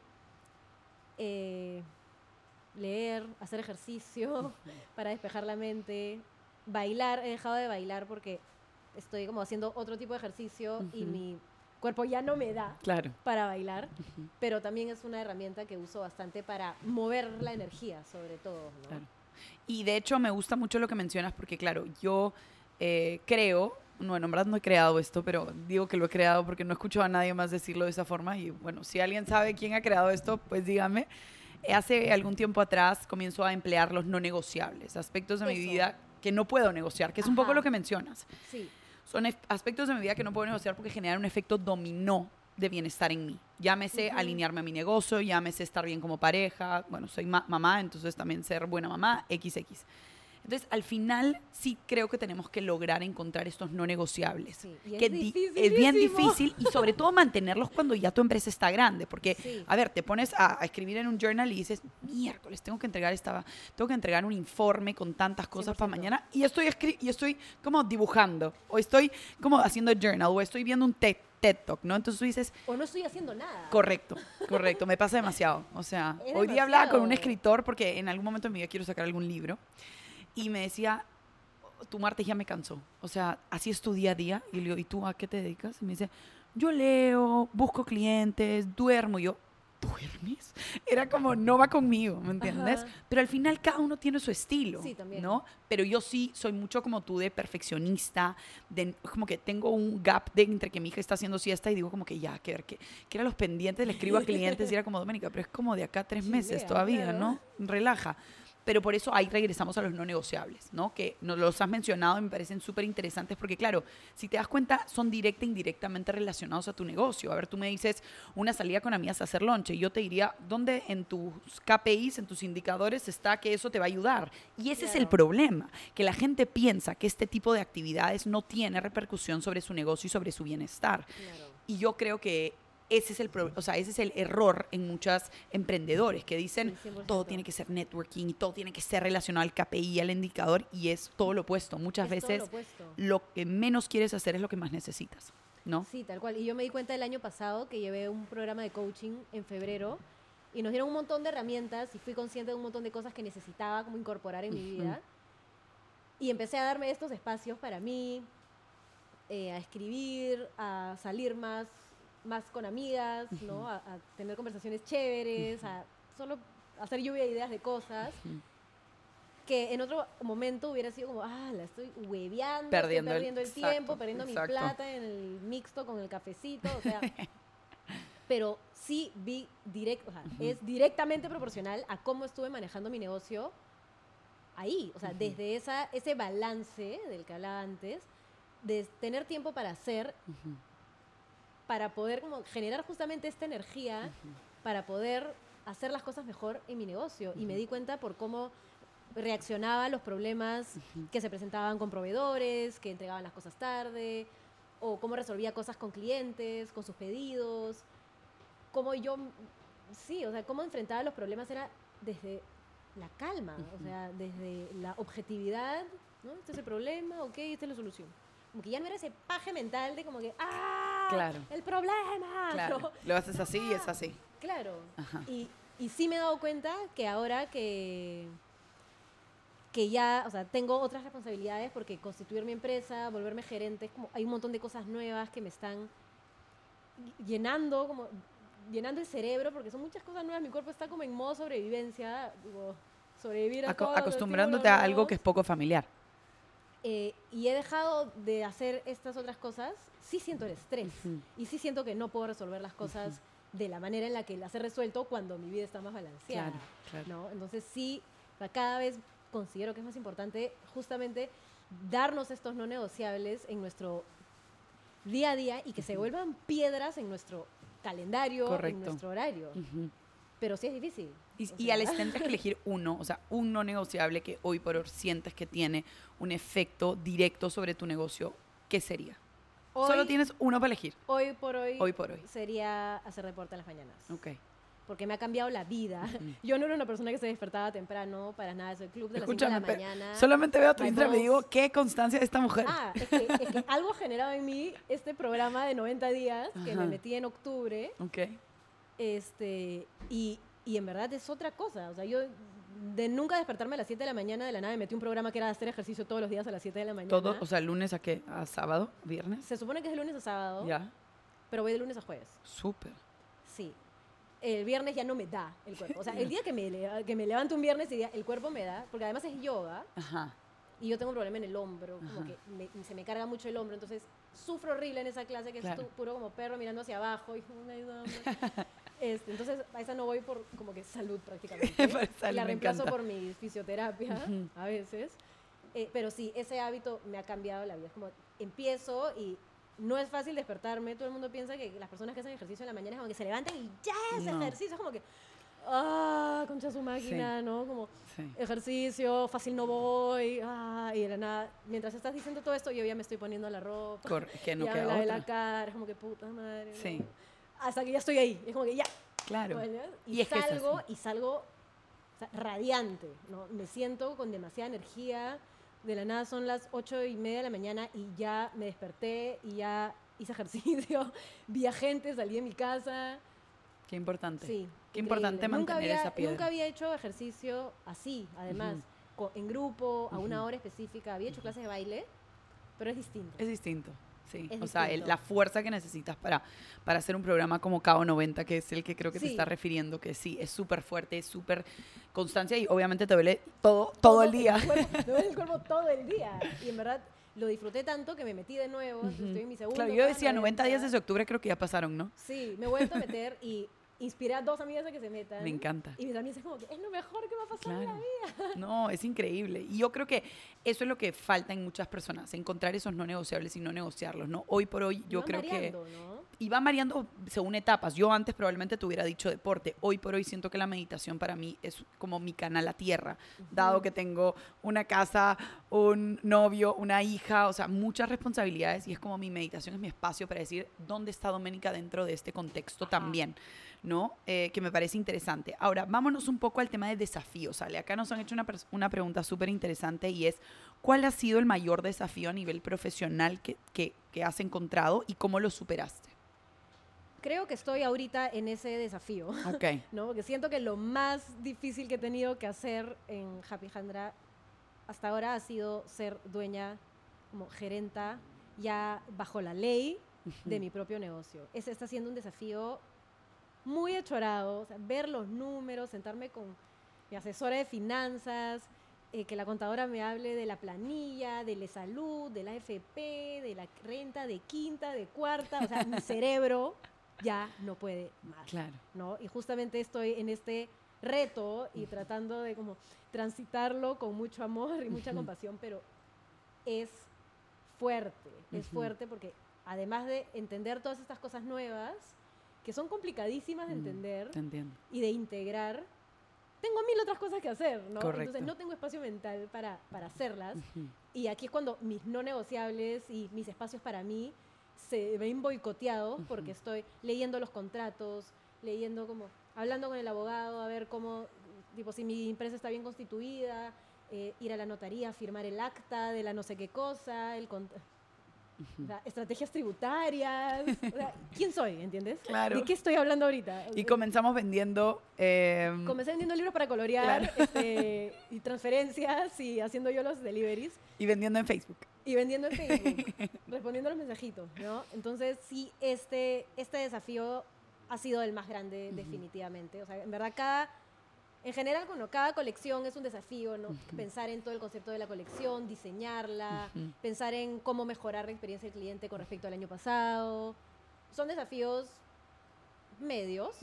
Leer, hacer ejercicio para despejar la mente. Bailar, he dejado de bailar porque estoy como haciendo otro tipo de ejercicio y mi cuerpo ya no me da para bailar, pero también es una herramienta que uso bastante para mover la energía, sobre todo, ¿no? Claro. Y de hecho me gusta mucho lo que mencionas porque, claro, yo creo, bueno, en verdad no he creado esto, pero digo que lo he creado porque no he escuchado a nadie más decirlo de esa forma y bueno, si alguien sabe quién ha creado esto, pues dígame. Hace algún tiempo atrás comienzo a emplear los no negociables, aspectos de mi vida que no puedo negociar, que es un poco lo que mencionas. Sí. Son aspectos de mi vida que no puedo negociar porque generan un efecto dominó de bienestar en mí. Llámese alinearme a mi negocio, llámese estar bien como pareja. Bueno, soy mamá, entonces también ser buena mamá, XX. Entonces, al final, sí creo que tenemos que lograr encontrar estos no negociables. Sí, y que es bien difícil y sobre todo mantenerlos cuando ya tu empresa está grande. Porque, a ver, te pones a escribir en un journal y dices, miércoles, tengo que entregar un informe con tantas cosas 100%. para mañana y estoy como dibujando o estoy como haciendo journal o estoy viendo un TED Talk, ¿no? Entonces tú dices... O no estoy haciendo nada. Correcto, me pasa demasiado. O sea, hoy día hablaba con un escritor porque en algún momento de mi vida quiero sacar algún libro y me decía, tu martes ya me cansó. O sea, así es tu día a día. Y le digo, ¿y tú a qué te dedicas? Y me dice, yo leo, busco clientes, duermo. Y yo, ¿duermes? Era como, no va conmigo, ¿me entiendes? Ajá. Pero al final cada uno tiene su estilo, sí, también, ¿no? Pero yo sí soy mucho como tú de perfeccionista, como que tengo un gap entre que mi hija está haciendo siesta y digo como que ya, que eran los pendientes, le escribo a clientes y era como, Doménica, pero es como de acá 3 meses todavía, claro. ¿No? Relaja. Pero por eso ahí regresamos a los no negociables, ¿no? Que nos los has mencionado y me parecen súper interesantes porque, claro, si te das cuenta, son directa e indirectamente relacionados a tu negocio. A ver, tú me dices una salida con amigas a hacer lunch y yo te diría, ¿dónde en tus KPIs, en tus indicadores está que eso te va a ayudar? Y ese es el problema, que la gente piensa que este tipo de actividades no tiene repercusión sobre su negocio y sobre su bienestar. Claro. Y yo creo que ese es ese es el error en muchos emprendedores que dicen Sí, 100%. todo tiene que ser networking y todo tiene que ser relacionado al KPI, al indicador, y es todo lo opuesto. Muchas Es todo veces lo opuesto. lo que menos quieres hacer es lo que más necesitas, ¿no? Sí, tal cual. Y yo me di cuenta el año pasado que llevé un programa de coaching en febrero y nos dieron un montón de herramientas y fui consciente de un montón de cosas que necesitaba como incorporar en mi vida. Y empecé a darme estos espacios para mí, a escribir, a salir más con amigas, ¿no? A tener conversaciones chéveres, a solo hacer lluvia de ideas de cosas. Que en otro momento hubiera sido como, la estoy hueveando, Perdiendo estoy perdiendo el exacto, tiempo, perdiendo mi plata en el mixto con el cafecito, o sea, pero sí vi directo, o sea, es directamente proporcional a cómo estuve manejando mi negocio ahí, o sea, desde ese balance del que hablaba antes, de tener tiempo para hacer, para poder como generar justamente esta energía, para poder hacer las cosas mejor en mi negocio. Y me di cuenta por cómo reaccionaba a los problemas que se presentaban con proveedores, que entregaban las cosas tarde, o cómo resolvía cosas con clientes, con sus pedidos, cómo yo, sí, o sea, cómo enfrentaba los problemas era desde la calma, o sea, desde la objetividad, ¿no? Este es el problema, ok, esta es la solución. Como que ya no era ese paje mental de como que, claro, el problema. claro, ¿no? lo haces así y es así. Claro. Ajá. Y sí me he dado cuenta que ahora que ya, o sea, tengo otras responsabilidades porque constituir mi empresa, volverme gerente, es como, hay un montón de cosas nuevas que me están llenando el cerebro, porque son muchas cosas nuevas, mi cuerpo está como en modo sobrevivencia, digo, sobrevivir a todos los Acostumbrándote a algo que es poco familiar. Y he dejado de hacer estas otras cosas, sí siento el estrés y sí siento que no puedo resolver las cosas de la manera en la que las he resuelto cuando mi vida está más balanceada. Claro. ¿no? Entonces sí, o sea, cada vez considero que es más importante justamente darnos estos no negociables en nuestro día a día y que se vuelvan piedras en nuestro calendario, Correcto. en nuestro horario. Pero sí es difícil. Y al tendrías que elegir uno, o sea, un no negociable que hoy por hoy sientes que tiene un efecto directo sobre tu negocio, ¿qué sería? Solo tienes uno para elegir. Hoy por hoy sería hacer deporte en las mañanas. Ok. Porque me ha cambiado la vida. Yo no era una persona que se despertaba temprano, para nada. Soy club de las 5 de la mañana. Solamente veo tu Instagram y me digo, qué constancia de esta mujer. Es que algo generaba en mí este programa de 90 días que me metí en octubre. Ok. Y en verdad es otra cosa. O sea, yo de nunca despertarme a las 7 de la mañana, de la nada me metí un programa que era hacer ejercicio todos los días a las 7 de la mañana. ¿Todo? O sea, ¿lunes a qué? ¿A sábado? ¿Viernes? Se supone que es de lunes a sábado. Ya. Pero voy de lunes a jueves. Súper. Sí. El viernes ya no me da el cuerpo. O sea, el día que me levanto un viernes, el cuerpo me da, porque además es yoga. Ajá. Y yo tengo un problema en el hombro, como que se me carga mucho el hombro, entonces sufro horrible en esa clase que es puro como perro mirando hacia abajo y me ayuda. Entonces a esa no voy por como que salud prácticamente. La reemplazo por mi fisioterapia a veces. Pero sí, ese hábito me ha cambiado la vida. Es como empiezo y no es fácil despertarme. Todo el mundo piensa que las personas que hacen ejercicio en la mañana es como que se levantan y ya es ejercicio. Es como que, concha su máquina, ¿no? Como ejercicio, fácil no voy. Y de la nada, mientras estás diciendo todo esto, yo ya me estoy poniendo la ropa. Que no ya queda me lavé otra. la cara, es como que puta madre. Sí. ¿no? Hasta que ya estoy ahí. Es como que ya. Claro. Y salgo o sea, radiante, ¿no? Me siento con demasiada energía. De la nada son las 8:30 de la mañana y ya me desperté y ya hice ejercicio, vi a gente, salí de mi casa. Qué importante. Sí. Qué importante mantener esa piedra. Nunca había hecho ejercicio así, además, en grupo, a una hora específica. Había hecho clases de baile, pero es distinto. Es distinto. Sí, es o sea, distinto. la fuerza que necesitas para hacer un programa como KO 90, que es el que creo que te está refiriendo, que sí, es súper fuerte, es súper constancia y obviamente te duele todo el día. Me duele el cuerpo todo el día. Y en verdad lo disfruté tanto que me metí de nuevo. Estoy en mi segundo. Claro, yo decía 90 días desde octubre, creo que ya pasaron, ¿no? Sí, me he vuelto a meter y inspiré a 2 amigas a que se metan. Me encanta. Y mis amigas es como que es lo mejor que me ha pasado en la vida. No, es increíble. Y yo creo que eso es lo que falta en muchas personas, encontrar esos no negociables y no negociarlos, ¿no? Hoy por hoy yo creo variando, que... ¿no? Y va variando según etapas. Yo antes probablemente te hubiera dicho deporte. Hoy por hoy siento que la meditación para mí es como mi canal a tierra, dado que tengo una casa, un novio, una hija, o sea, muchas responsabilidades, y es como mi meditación, es mi espacio para decir dónde está Doménica dentro de este contexto también, ¿no? Que me parece interesante. Ahora, vámonos un poco al tema de desafíos, ¿sale? Acá nos han hecho una pregunta súper interesante, y es, ¿cuál ha sido el mayor desafío a nivel profesional que has encontrado y cómo lo superaste? Creo que estoy ahorita en ese desafío, Ok. ¿no? Porque siento que lo más difícil que he tenido que hacer en Japijandra hasta ahora ha sido ser dueña, como gerenta, ya bajo la ley de mi propio negocio. Ese está siendo un desafío muy achorado, o sea, ver los números, sentarme con mi asesora de finanzas, que la contadora me hable de la planilla, de la salud, de la AFP, de la renta, de quinta, de cuarta, o sea, mi cerebro ya no puede más, Claro. ¿no? Y justamente estoy en este reto y tratando de como transitarlo con mucho amor y mucha compasión, pero es fuerte porque además de entender todas estas cosas nuevas, que son complicadísimas de entender Te entiendo. y de integrar, tengo 1000 otras cosas que hacer, ¿no? Correcto. Entonces no tengo espacio mental para hacerlas. Y aquí es cuando mis no negociables y mis espacios para mí se ven boicoteados porque estoy leyendo los contratos, leyendo como, hablando con el abogado, a ver cómo, tipo, si mi empresa está bien constituida, ir a la notaría, firmar el acta de la no sé qué cosa, o sea, estrategias tributarias, o sea, ¿quién soy? ¿Entiendes? Claro. ¿De qué estoy hablando ahorita? Y comenzamos vendiendo... Comencé vendiendo libros para colorear, y transferencias y haciendo yo los deliveries. y vendiendo en Facebook. Y vendiendo en Facebook, respondiendo a los mensajitos, ¿no? Entonces, sí, este desafío ha sido el más grande, definitivamente. O sea, en verdad, en general, cada colección es un desafío, ¿no? Pensar en todo el concepto de la colección, diseñarla, pensar en cómo mejorar la experiencia del cliente con respecto al año pasado. Son desafíos medios.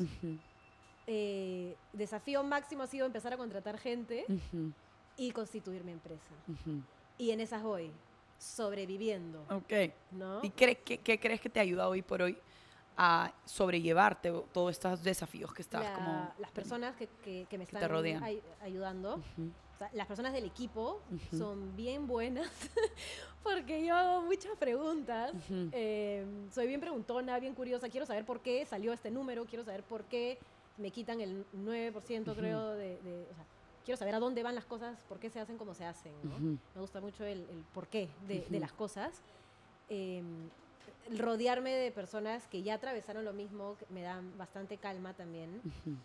Desafío máximo ha sido empezar a contratar gente y constituir mi empresa. Y en esas voy, sobreviviendo. Ok. ¿No? ¿Y qué crees que te ayuda hoy por hoy a sobrellevarte todos estos desafíos que estás como... Las personas que me te están rodean. ayudando, o sea, las personas del equipo son bien buenas porque yo hago muchas preguntas. Soy bien preguntona, bien curiosa. Quiero saber por qué salió este número, quiero saber por qué me quitan el 9%, creo, o sea, quiero saber a dónde van las cosas, por qué se hacen como se hacen, ¿no? Me gusta mucho el porqué de las cosas. Rodearme de personas que ya atravesaron lo mismo me dan bastante calma también.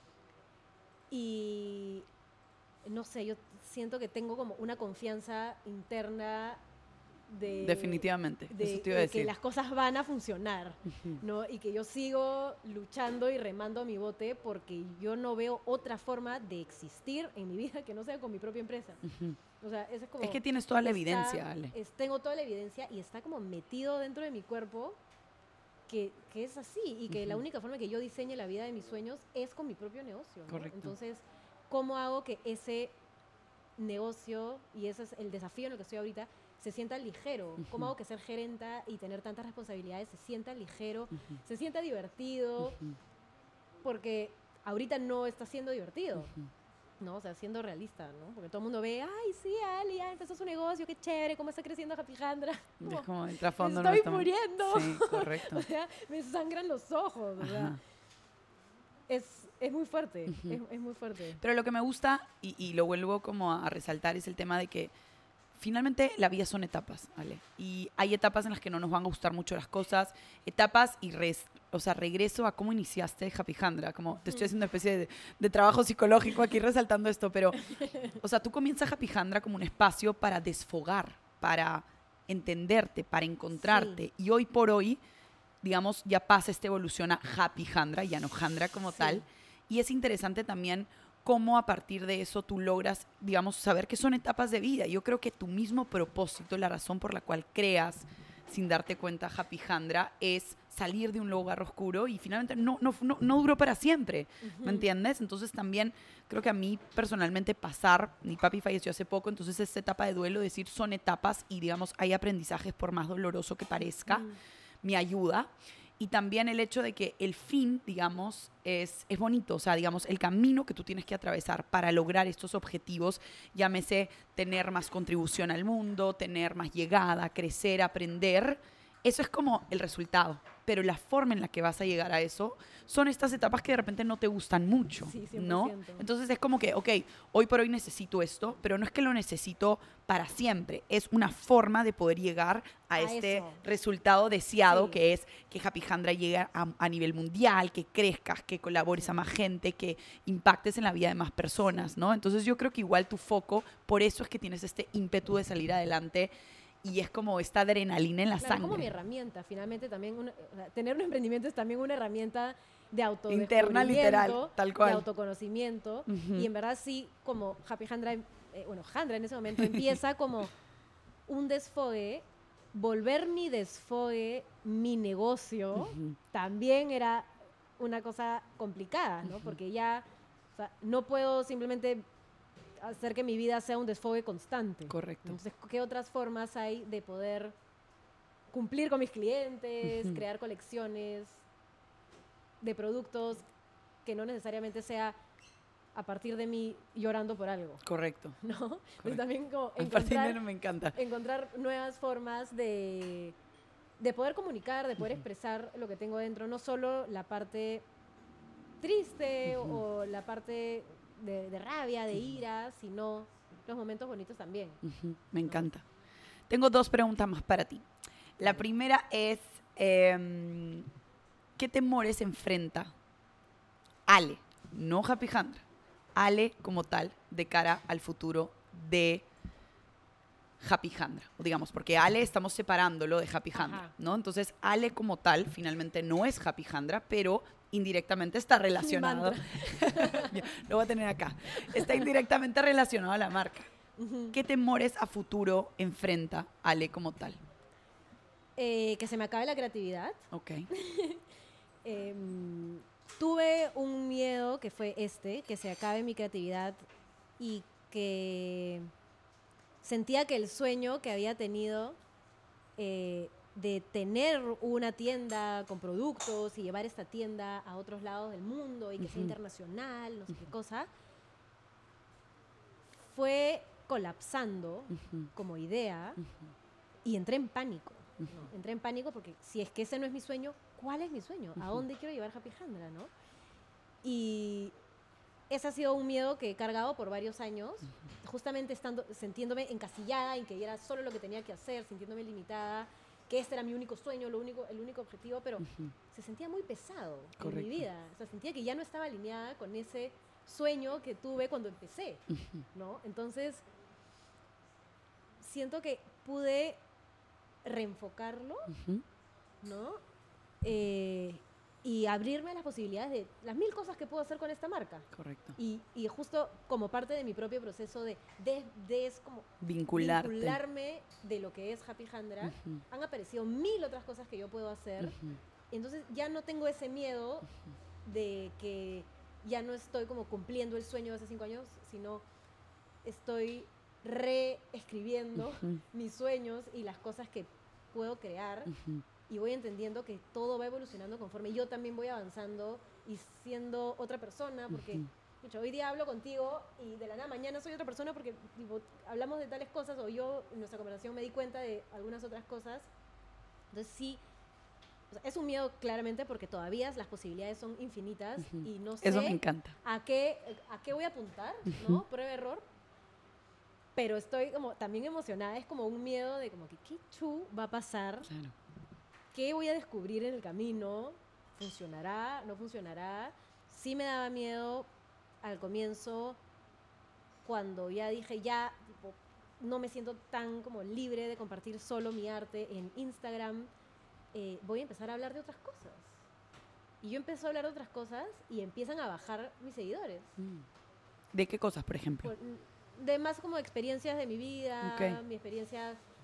Y no sé, yo siento que tengo como una confianza interna Definitivamente, eso te iba a de decir. que las cosas van a funcionar, ¿no? Y que yo sigo luchando y remando a mi bote porque yo no veo otra forma de existir en mi vida que no sea con mi propia empresa. O sea, eso es como... Es que tienes toda la evidencia, Ale. Tengo toda la evidencia y está como metido dentro de mi cuerpo que es así y que la única forma que yo diseñe la vida de mis sueños es con mi propio negocio, ¿no? Correcto. Entonces, ¿cómo hago que ese negocio, y ese es el desafío en el que estoy ahorita, se sienta ligero? ¿Cómo hago que ser gerenta y tener tantas responsabilidades se sienta ligero, se sienta divertido? Porque ahorita no está siendo divertido, ¿no? O sea, siendo realista, ¿no? Porque todo el mundo ve, ay, sí, Ali ya empezó su negocio, qué chévere, cómo está creciendo Japijandra. Es como el trasfondo me no estoy está... muriendo. Sí, correcto. O sea, me sangran los ojos, o sea, es muy fuerte, es muy fuerte. Pero lo que me gusta, y lo vuelvo como a resaltar, es el tema de que finalmente la vida son etapas, ¿vale? Y hay etapas en las que no nos van a gustar mucho las cosas, etapas y regreso a cómo iniciaste Japijandra, como te estoy haciendo una especie de trabajo psicológico aquí resaltando esto, pero, o sea, tú comienzas Japijandra como un espacio para desfogar, para entenderte, para encontrarte, y hoy por hoy, digamos, ya pasa esta evolución a Japijandra, ya no Jandra como tal, y es interesante también cómo a partir de eso tú logras, digamos, saber que son etapas de vida. Yo creo que tu mismo propósito, la razón por la cual creas sin darte cuenta, Happy Jandra, es salir de un lugar oscuro y finalmente no duró para siempre, ¿me entiendes? Entonces también creo que a mí personalmente mi papi falleció hace poco, entonces esta etapa de duelo, decir son etapas y digamos hay aprendizajes por más doloroso que parezca, me ayuda. Y también el hecho de que el fin, digamos, es bonito. O sea, digamos, el camino que tú tienes que atravesar para lograr estos objetivos, llámese tener más contribución al mundo, tener más llegada, crecer, aprender, eso es como el resultado. Pero la forma en la que vas a llegar a eso son estas etapas que de repente no te gustan mucho, Sí, 100%. ¿no? Entonces es como que, ok, hoy por hoy necesito esto, pero no es que lo necesito para siempre. Es una forma de poder llegar a este eso. resultado deseado, Sí. que es que Happy Jandra llegue a nivel mundial, que crezcas, que colabores a más gente, que impactes en la vida de más personas, ¿no? Entonces yo creo que igual tu foco, por eso es que tienes este ímpetu de salir adelante y es como esta adrenalina en la Claro, es sangre. como mi herramienta. Finalmente también o sea, tener un emprendimiento es también una herramienta de autodescubrimiento, Interna, literal, tal cual. de autoconocimiento. Y en verdad sí, como Happy Jandra, Jandra en ese momento empieza como un desfogue, volver mi desfogue, mi negocio, también era una cosa complicada, ¿no? Porque ya, o sea, no puedo simplemente hacer que mi vida sea un desfogue constante. Correcto. Entonces, ¿qué otras formas hay de poder cumplir con mis clientes, crear colecciones de productos que no necesariamente sea a partir de mí llorando por algo, Correcto. ¿no? Correcto. Entonces también como A partir de me encanta. encontrar nuevas formas de poder comunicar, de poder expresar lo que tengo dentro, no solo la parte triste o la parte de rabia, de ira, sino los momentos bonitos también. Me encanta. Tengo 2 preguntas más para ti. La primera es, ¿qué temores enfrenta Ale, no Happy Jandra, Ale como tal, de cara al futuro de Happy Jandra? O digamos, porque Ale estamos separándolo de Happy Jandra, Ajá. ¿no? Entonces, Ale como tal, finalmente no es Happy Jandra, pero indirectamente está relacionado. Lo voy a tener acá. Está indirectamente relacionado a la marca. ¿Qué temores a futuro enfrenta Ale como tal? Que se me acabe la creatividad. Ok. Tuve un miedo que fue que se acabe mi creatividad y que sentía que el sueño que había tenido de tener una tienda con productos y llevar esta tienda a otros lados del mundo y que sea internacional, no sé qué cosa, fue colapsando como idea y entré en pánico. ¿No? Entré en pánico porque si es que ese no es mi sueño, ¿cuál es mi sueño? ¿A dónde quiero llevar Happy Jandra, no? Y ese ha sido un miedo que he cargado por varios años, justamente sintiéndome encasillada en que era solo lo que tenía que hacer, sintiéndome limitada, que este era mi único sueño, el único objetivo, pero se sentía muy pesado en mi vida. O sea, sentía que ya no estaba alineada con ese sueño que tuve cuando empecé, ¿no? Entonces, siento que pude reenfocarlo, ¿no? Y abrirme a las posibilidades de las 1000 cosas que puedo hacer con esta marca. Correcto. Y justo como parte de mi propio proceso de como vincularme de lo que es Happy Jandra, han aparecido 1000 otras cosas que yo puedo hacer. Entonces ya no tengo ese miedo de que ya no estoy como cumpliendo el sueño de hace 5 años, sino estoy reescribiendo mis sueños y las cosas que puedo crear y voy entendiendo que todo va evolucionando conforme yo también voy avanzando y siendo otra persona, porque escucha, hoy día hablo contigo y de la nada mañana soy otra persona porque tipo, hablamos de tales cosas o yo en nuestra conversación me di cuenta de algunas otras cosas. Entonces sí, o sea, es un miedo claramente porque todavía las posibilidades son infinitas y no sé Eso me encanta. a qué voy a apuntar, ¿no? Prueba error. Pero estoy como también emocionada, es como un miedo de como que qué va a pasar, Claro. qué voy a descubrir en el camino, funcionará, no funcionará. Sí me daba miedo al comienzo cuando ya dije ya tipo, no me siento tan como libre de compartir solo mi arte en Instagram, voy a empezar a hablar de otras cosas. Y yo empecé a hablar de otras cosas y empiezan a bajar mis seguidores. ¿De qué cosas, por ejemplo? De más como experiencias de mi vida, Ok. mi experiencia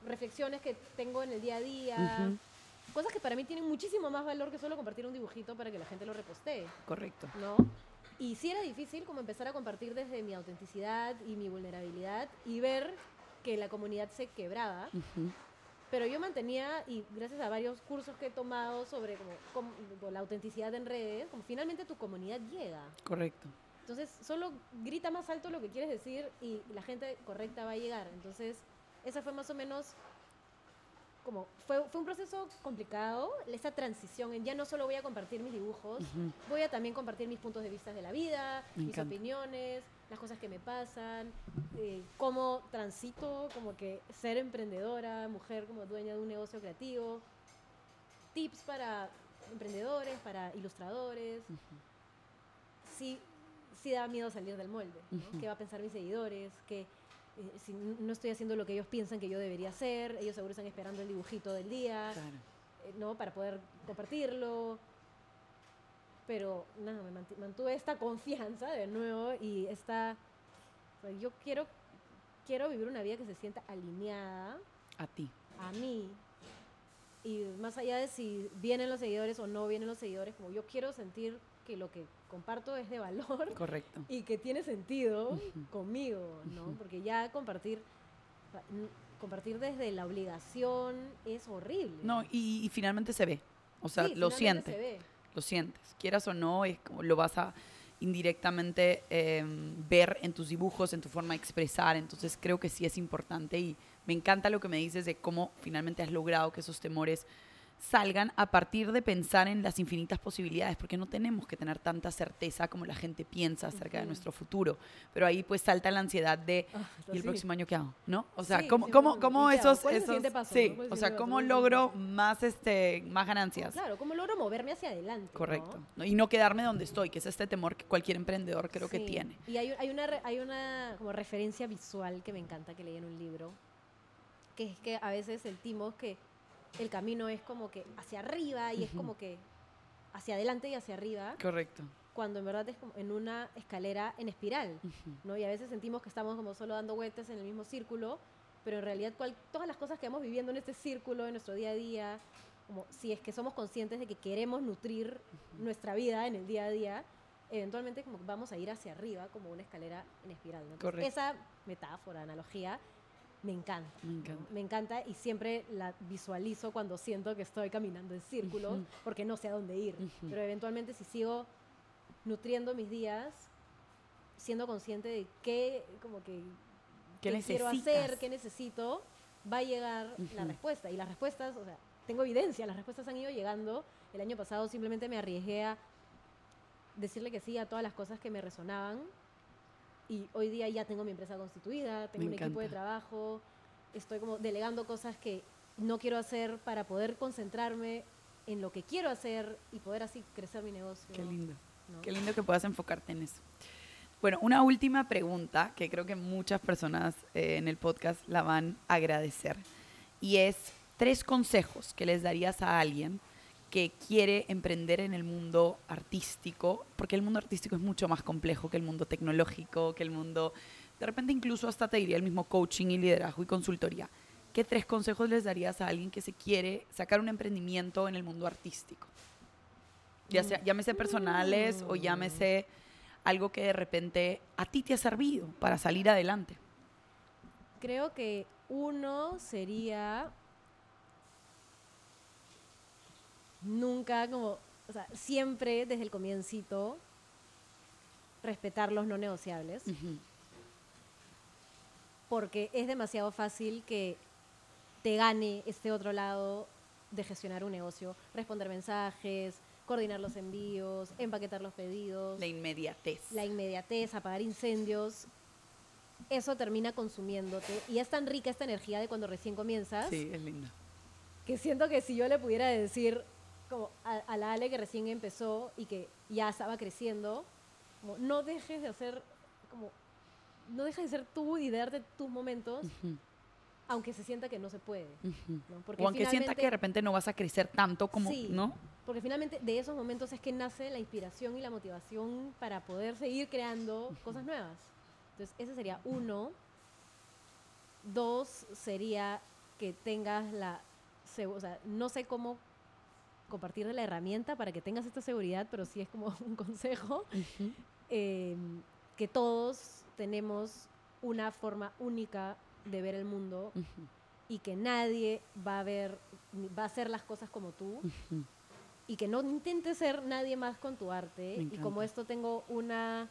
reflexiones que tengo en el día a día, cosas que para mí tienen muchísimo más valor que solo compartir un dibujito para que la gente lo repostee, Correcto. ¿no? Y sí era difícil como empezar a compartir desde mi autenticidad y mi vulnerabilidad y ver que la comunidad se quebraba. Pero yo mantenía, y gracias a varios cursos que he tomado sobre como la autenticidad en redes, como finalmente tu comunidad llega. Correcto. Entonces, solo grita más alto lo que quieres decir y la gente correcta va a llegar. Entonces, esa fue más o menos como... Fue un proceso complicado, esa transición en ya no solo voy a compartir mis dibujos, voy a también compartir mis puntos de vista de la vida, mis opiniones, las cosas que me pasan, cómo transito, como que ser emprendedora, mujer como dueña de un negocio creativo, tips para emprendedores, para ilustradores. Sí da miedo salir del molde, ¿no? ¿Qué va a pensar mis seguidores? Que si no estoy haciendo lo que ellos piensan que yo debería hacer, ellos seguro están esperando el dibujito del día, Claro. ¿no? Para poder compartirlo. Pero nada, me mantuve esta confianza de nuevo y yo quiero vivir una vida que se sienta alineada A ti. a mí. Y más allá de si vienen los seguidores o no vienen los seguidores, como yo quiero sentir que lo que comparto es de valor. Correcto. Y que tiene sentido conmigo, ¿no? Porque ya compartir desde la obligación es horrible. No, y finalmente se ve. O sea, Sí, lo finalmente sientes. se ve. Lo sientes. Quieras o no, es como lo vas a indirectamente ver en tus dibujos, en tu forma de expresar. Entonces creo que sí es importante y me encanta lo que me dices de cómo finalmente has logrado que esos temores salgan a partir de pensar en las infinitas posibilidades, porque no tenemos que tener tanta certeza como la gente piensa acerca de nuestro futuro, pero ahí pues salta la ansiedad de ¿y el próximo año qué hago? ¿no? O sea, Sí, ¿cómo ¿y esos, qué hago? ¿Cuál es el siguiente paso? sí, ¿No? ¿Cuál es el o sea, siguiente cómo paso? logro más ganancias? Claro, ¿cómo logro moverme hacia adelante? Correcto. ¿no? ¿No? Y no quedarme donde estoy, que es este temor que cualquier emprendedor creo que Sí. tiene. Y hay una como referencia visual que me encanta que leí en un libro, que es que a veces sentimos que el camino es como que hacia arriba y es como que hacia adelante y hacia arriba, Correcto. cuando en verdad es como en una escalera en espiral, ¿no? Y a veces sentimos que estamos como solo dando vueltas en el mismo círculo, pero en realidad todas las cosas que vamos viviendo en este círculo, en nuestro día a día, como si es que somos conscientes de que queremos nutrir nuestra vida en el día a día, eventualmente como vamos a ir hacia arriba como una escalera en espiral, ¿no? Entonces, Correcto. esa metáfora, analogía, me encanta. Me encanta. Me encanta y siempre la visualizo cuando siento que estoy caminando en círculos porque no sé a dónde ir. Pero eventualmente si sigo nutriendo mis días, siendo consciente de qué quiero hacer, qué necesito, va a llegar la respuesta. Y las respuestas, o sea, tengo evidencia, las respuestas han ido llegando. El año pasado simplemente me arriesgué a decirle que sí a todas las cosas que me resonaban. Y hoy día ya tengo mi empresa constituida, tengo un equipo de trabajo, estoy como delegando cosas que no quiero hacer para poder concentrarme en lo que quiero hacer y poder así crecer mi negocio. Qué lindo. ¿No? Qué lindo que puedas enfocarte en eso. Bueno, una última pregunta que creo que muchas personas en el podcast la van a agradecer. Y es 3 consejos que les darías a alguien que quiere emprender en el mundo artístico, porque el mundo artístico es mucho más complejo que el mundo tecnológico, que el mundo, de repente incluso hasta te diría el mismo coaching y liderazgo y consultoría. ¿Qué 3 consejos les darías a alguien que se quiere sacar un emprendimiento en el mundo artístico? Ya sea, llámese personales o llámese algo que de repente a ti te ha servido para salir adelante. Creo que uno sería nunca o sea, siempre desde el comiencito respetar los no negociables, porque es demasiado fácil que te gane este otro lado de gestionar un negocio, responder mensajes, coordinar los envíos, empaquetar los pedidos. La inmediatez, apagar incendios. Eso termina consumiéndote y es tan rica esta energía de cuando recién comienzas. Sí, es linda. Que siento que si yo le pudiera decir como a la Ale que recién empezó y que ya estaba creciendo, como no dejes de ser tú y de darte tus momentos, aunque se sienta que no se puede. ¿no? O aunque sienta que de repente no vas a crecer tanto como, sí, ¿no? Porque finalmente de esos momentos es que nace la inspiración y la motivación para poder seguir creando cosas nuevas. Entonces, ese sería 1. 2 sería que tengas o sea, no sé cómo compartir la herramienta para que tengas esta seguridad, pero sí es como un consejo, que todos tenemos una forma única de ver el mundo y que nadie va a hacer las cosas como tú y que no intentes ser nadie más con tu arte. Y como esto tengo una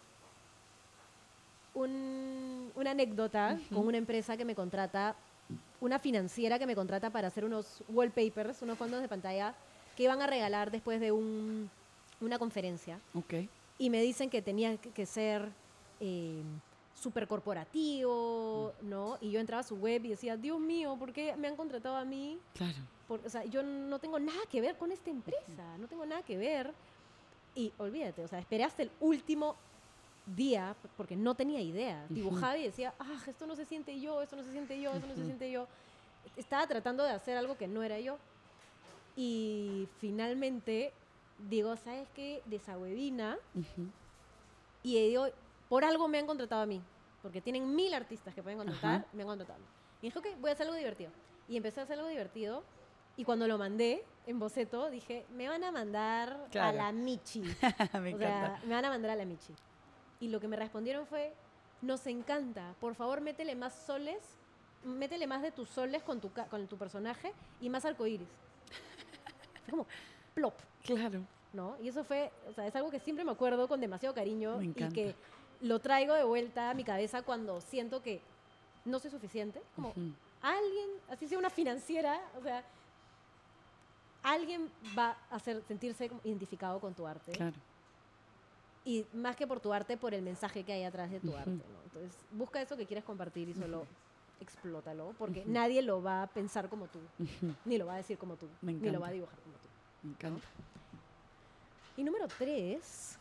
anécdota con una empresa que me contrata, una financiera que me contrata para hacer unos wallpapers, unos fondos de pantalla que iban a regalar después de una conferencia. Okay. Y me dicen que tenía que ser súper corporativo, ¿no? Y yo entraba a su web y decía, Dios mío, ¿por qué me han contratado a mí? Claro. O sea, yo no tengo nada que ver con esta empresa, no tengo nada que ver. Y olvídate, o sea, esperé hasta el último día porque no tenía idea. Dibujaba y decía, esto no se siente yo, esto no se siente yo, esto no se siente yo. Estaba tratando de hacer algo que no era yo. Y finalmente digo, ¿sabes qué? Desahuevina. Y digo, por algo me han contratado a mí. Porque tienen 1000 artistas que pueden contratar, me han contratado a mí. Y dije, ok, voy a hacer algo divertido. Y empecé a hacer algo divertido. Y cuando lo mandé en boceto, dije, me van a mandar a la Michi. Me encanta. Me van a mandar a la Michi. Y lo que me respondieron fue, nos encanta, por favor métele más soles, métele más de tus soles con tu personaje y más arcoíris. Fue como plop. Claro. ¿No? Y eso fue, o sea, es algo que siempre me acuerdo con demasiado cariño y Me encanta. que lo traigo de vuelta a mi cabeza cuando siento que no soy suficiente. Como alguien, así sea una financiera, o sea, alguien va a sentirse identificado con tu arte. Claro. Y más que por tu arte, por el mensaje que hay atrás de tu arte, ¿no? Entonces, busca eso que quieres compartir y solo explótalo, porque nadie lo va a pensar como tú, ni lo va a decir como tú, ni lo va a dibujar como tú. Me encanta. ¿No? Y número 3...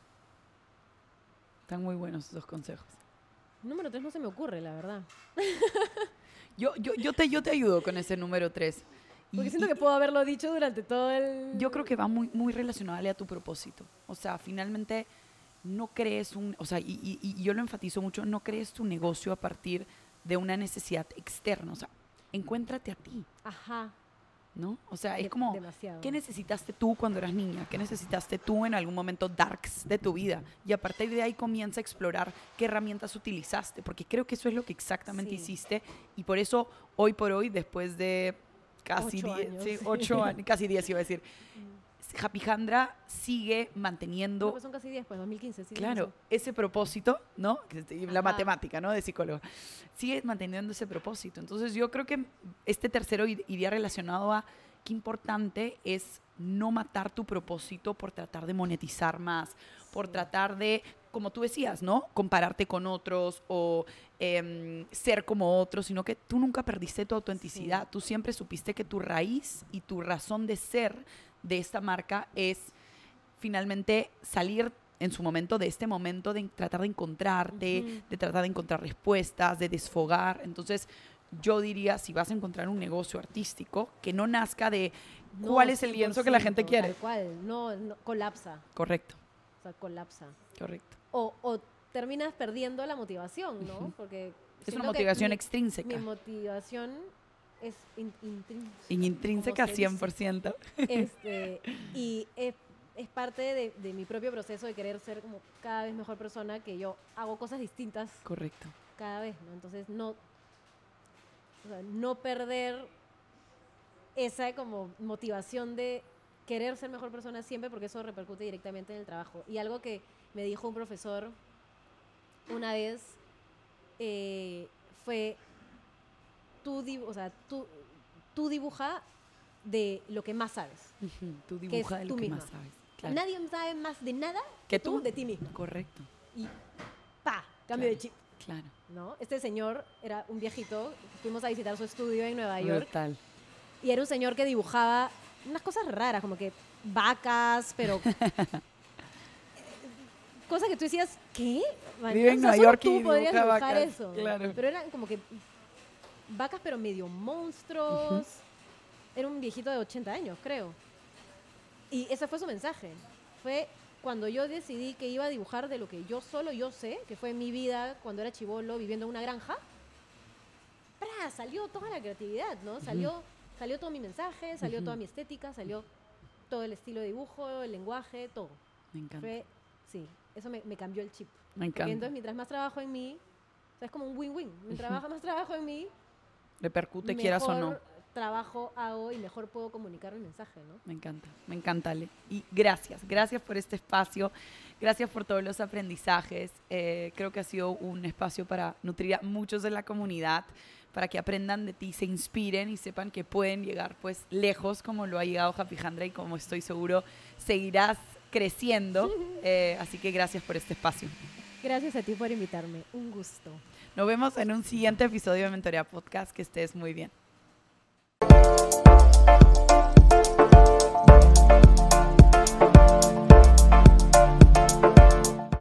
Están muy buenos esos consejos. Número 3 no se me ocurre, la verdad. Yo te ayudo con ese número 3. Porque siento que puedo haberlo dicho durante todo el... Yo creo que va muy, muy relacionado a tu propósito. O sea, finalmente no crees o sea, y yo lo enfatizo mucho, no crees tu negocio a partir de una necesidad externa. O sea, encuéntrate a ti. Ajá. ¿No? O sea, es como, demasiado. ¿Qué necesitaste tú cuando eras niña? ¿Qué necesitaste tú en algún momento darks de tu vida? Y a partir de ahí comienza a explorar qué herramientas utilizaste, porque creo que eso es lo que exactamente hiciste. Y por eso, hoy por hoy, después de casi 8 años, casi 10 iba a decir, Japijandra sigue manteniendo... No, pues son casi 10, pues 2015. Sí, claro, ese propósito, ¿no? La matemática, ¿no? De psicóloga. Sigue manteniendo ese propósito. Entonces yo creo que este tercero iría relacionado a qué importante es no matar tu propósito por tratar de monetizar más, por tratar de, como tú decías, ¿no? Compararte con otros o ser como otros, sino que tú nunca perdiste tu autenticidad. Tú siempre supiste que tu raíz y tu razón de ser de esta marca es finalmente salir en su momento de este momento de tratar de encontrarte, de tratar de encontrar respuestas, de desfogar. Entonces, yo diría, si vas a encontrar un negocio artístico, que no nazca de cuál es el lienzo que la gente quiere. Tal cual, no, colapsa. Correcto. O sea, colapsa. Correcto. O terminas perdiendo la motivación, ¿no? Porque es una motivación extrínseca. Mi motivación es intrínseca 100%. Y es parte de mi propio proceso de querer ser como cada vez mejor persona, que yo hago cosas distintas. Correcto. Cada vez, ¿no? Entonces, no perder esa como motivación de querer ser mejor persona siempre, porque eso repercute directamente en el trabajo. Y algo que me dijo un profesor una vez fue, tú dibuja de lo que más sabes. Tú dibuja de lo que más sabes. Claro. Nadie sabe más de nada que tú de ti mismo. Correcto. Y cambio de chip. Claro. ¿No? Este señor era un viejito, fuimos a visitar su estudio en Nueva York. Brutal. Y era un señor que dibujaba unas cosas raras, como que vacas, pero cosas que tú decías, ¿qué? Vive en Nueva York tú y podrías dibuja dibujar vacas. eso. Claro. Pero eran como que vacas, pero medio monstruos. Era un viejito de 80 años, creo. Y ese fue su mensaje. Fue cuando yo decidí que iba a dibujar de lo que yo sé, que fue mi vida cuando era chibolo viviendo en una granja. salió toda la creatividad, ¿no? Salió todo mi mensaje, salió toda mi estética, salió todo el estilo de dibujo, el lenguaje, todo. Me encanta. Sí, eso me cambió el chip. Me encanta. Porque entonces, mientras más trabajo en mí, o sea, es como un win-win. Mientras más trabajo en mí, repercute, quieras o no. Trabajo hago y mejor puedo comunicar el mensaje, ¿no? Me encanta, Ale. Y gracias por este espacio, gracias por todos los aprendizajes. Creo que ha sido un espacio para nutrir a muchos de la comunidad, para que aprendan de ti, se inspiren y sepan que pueden llegar pues lejos como lo ha llegado Japijandra y como estoy seguro seguirás creciendo. Así que gracias por este espacio. Gracias a ti por invitarme, un gusto. Nos vemos en un siguiente episodio de Mentoría Podcast, que estés muy bien.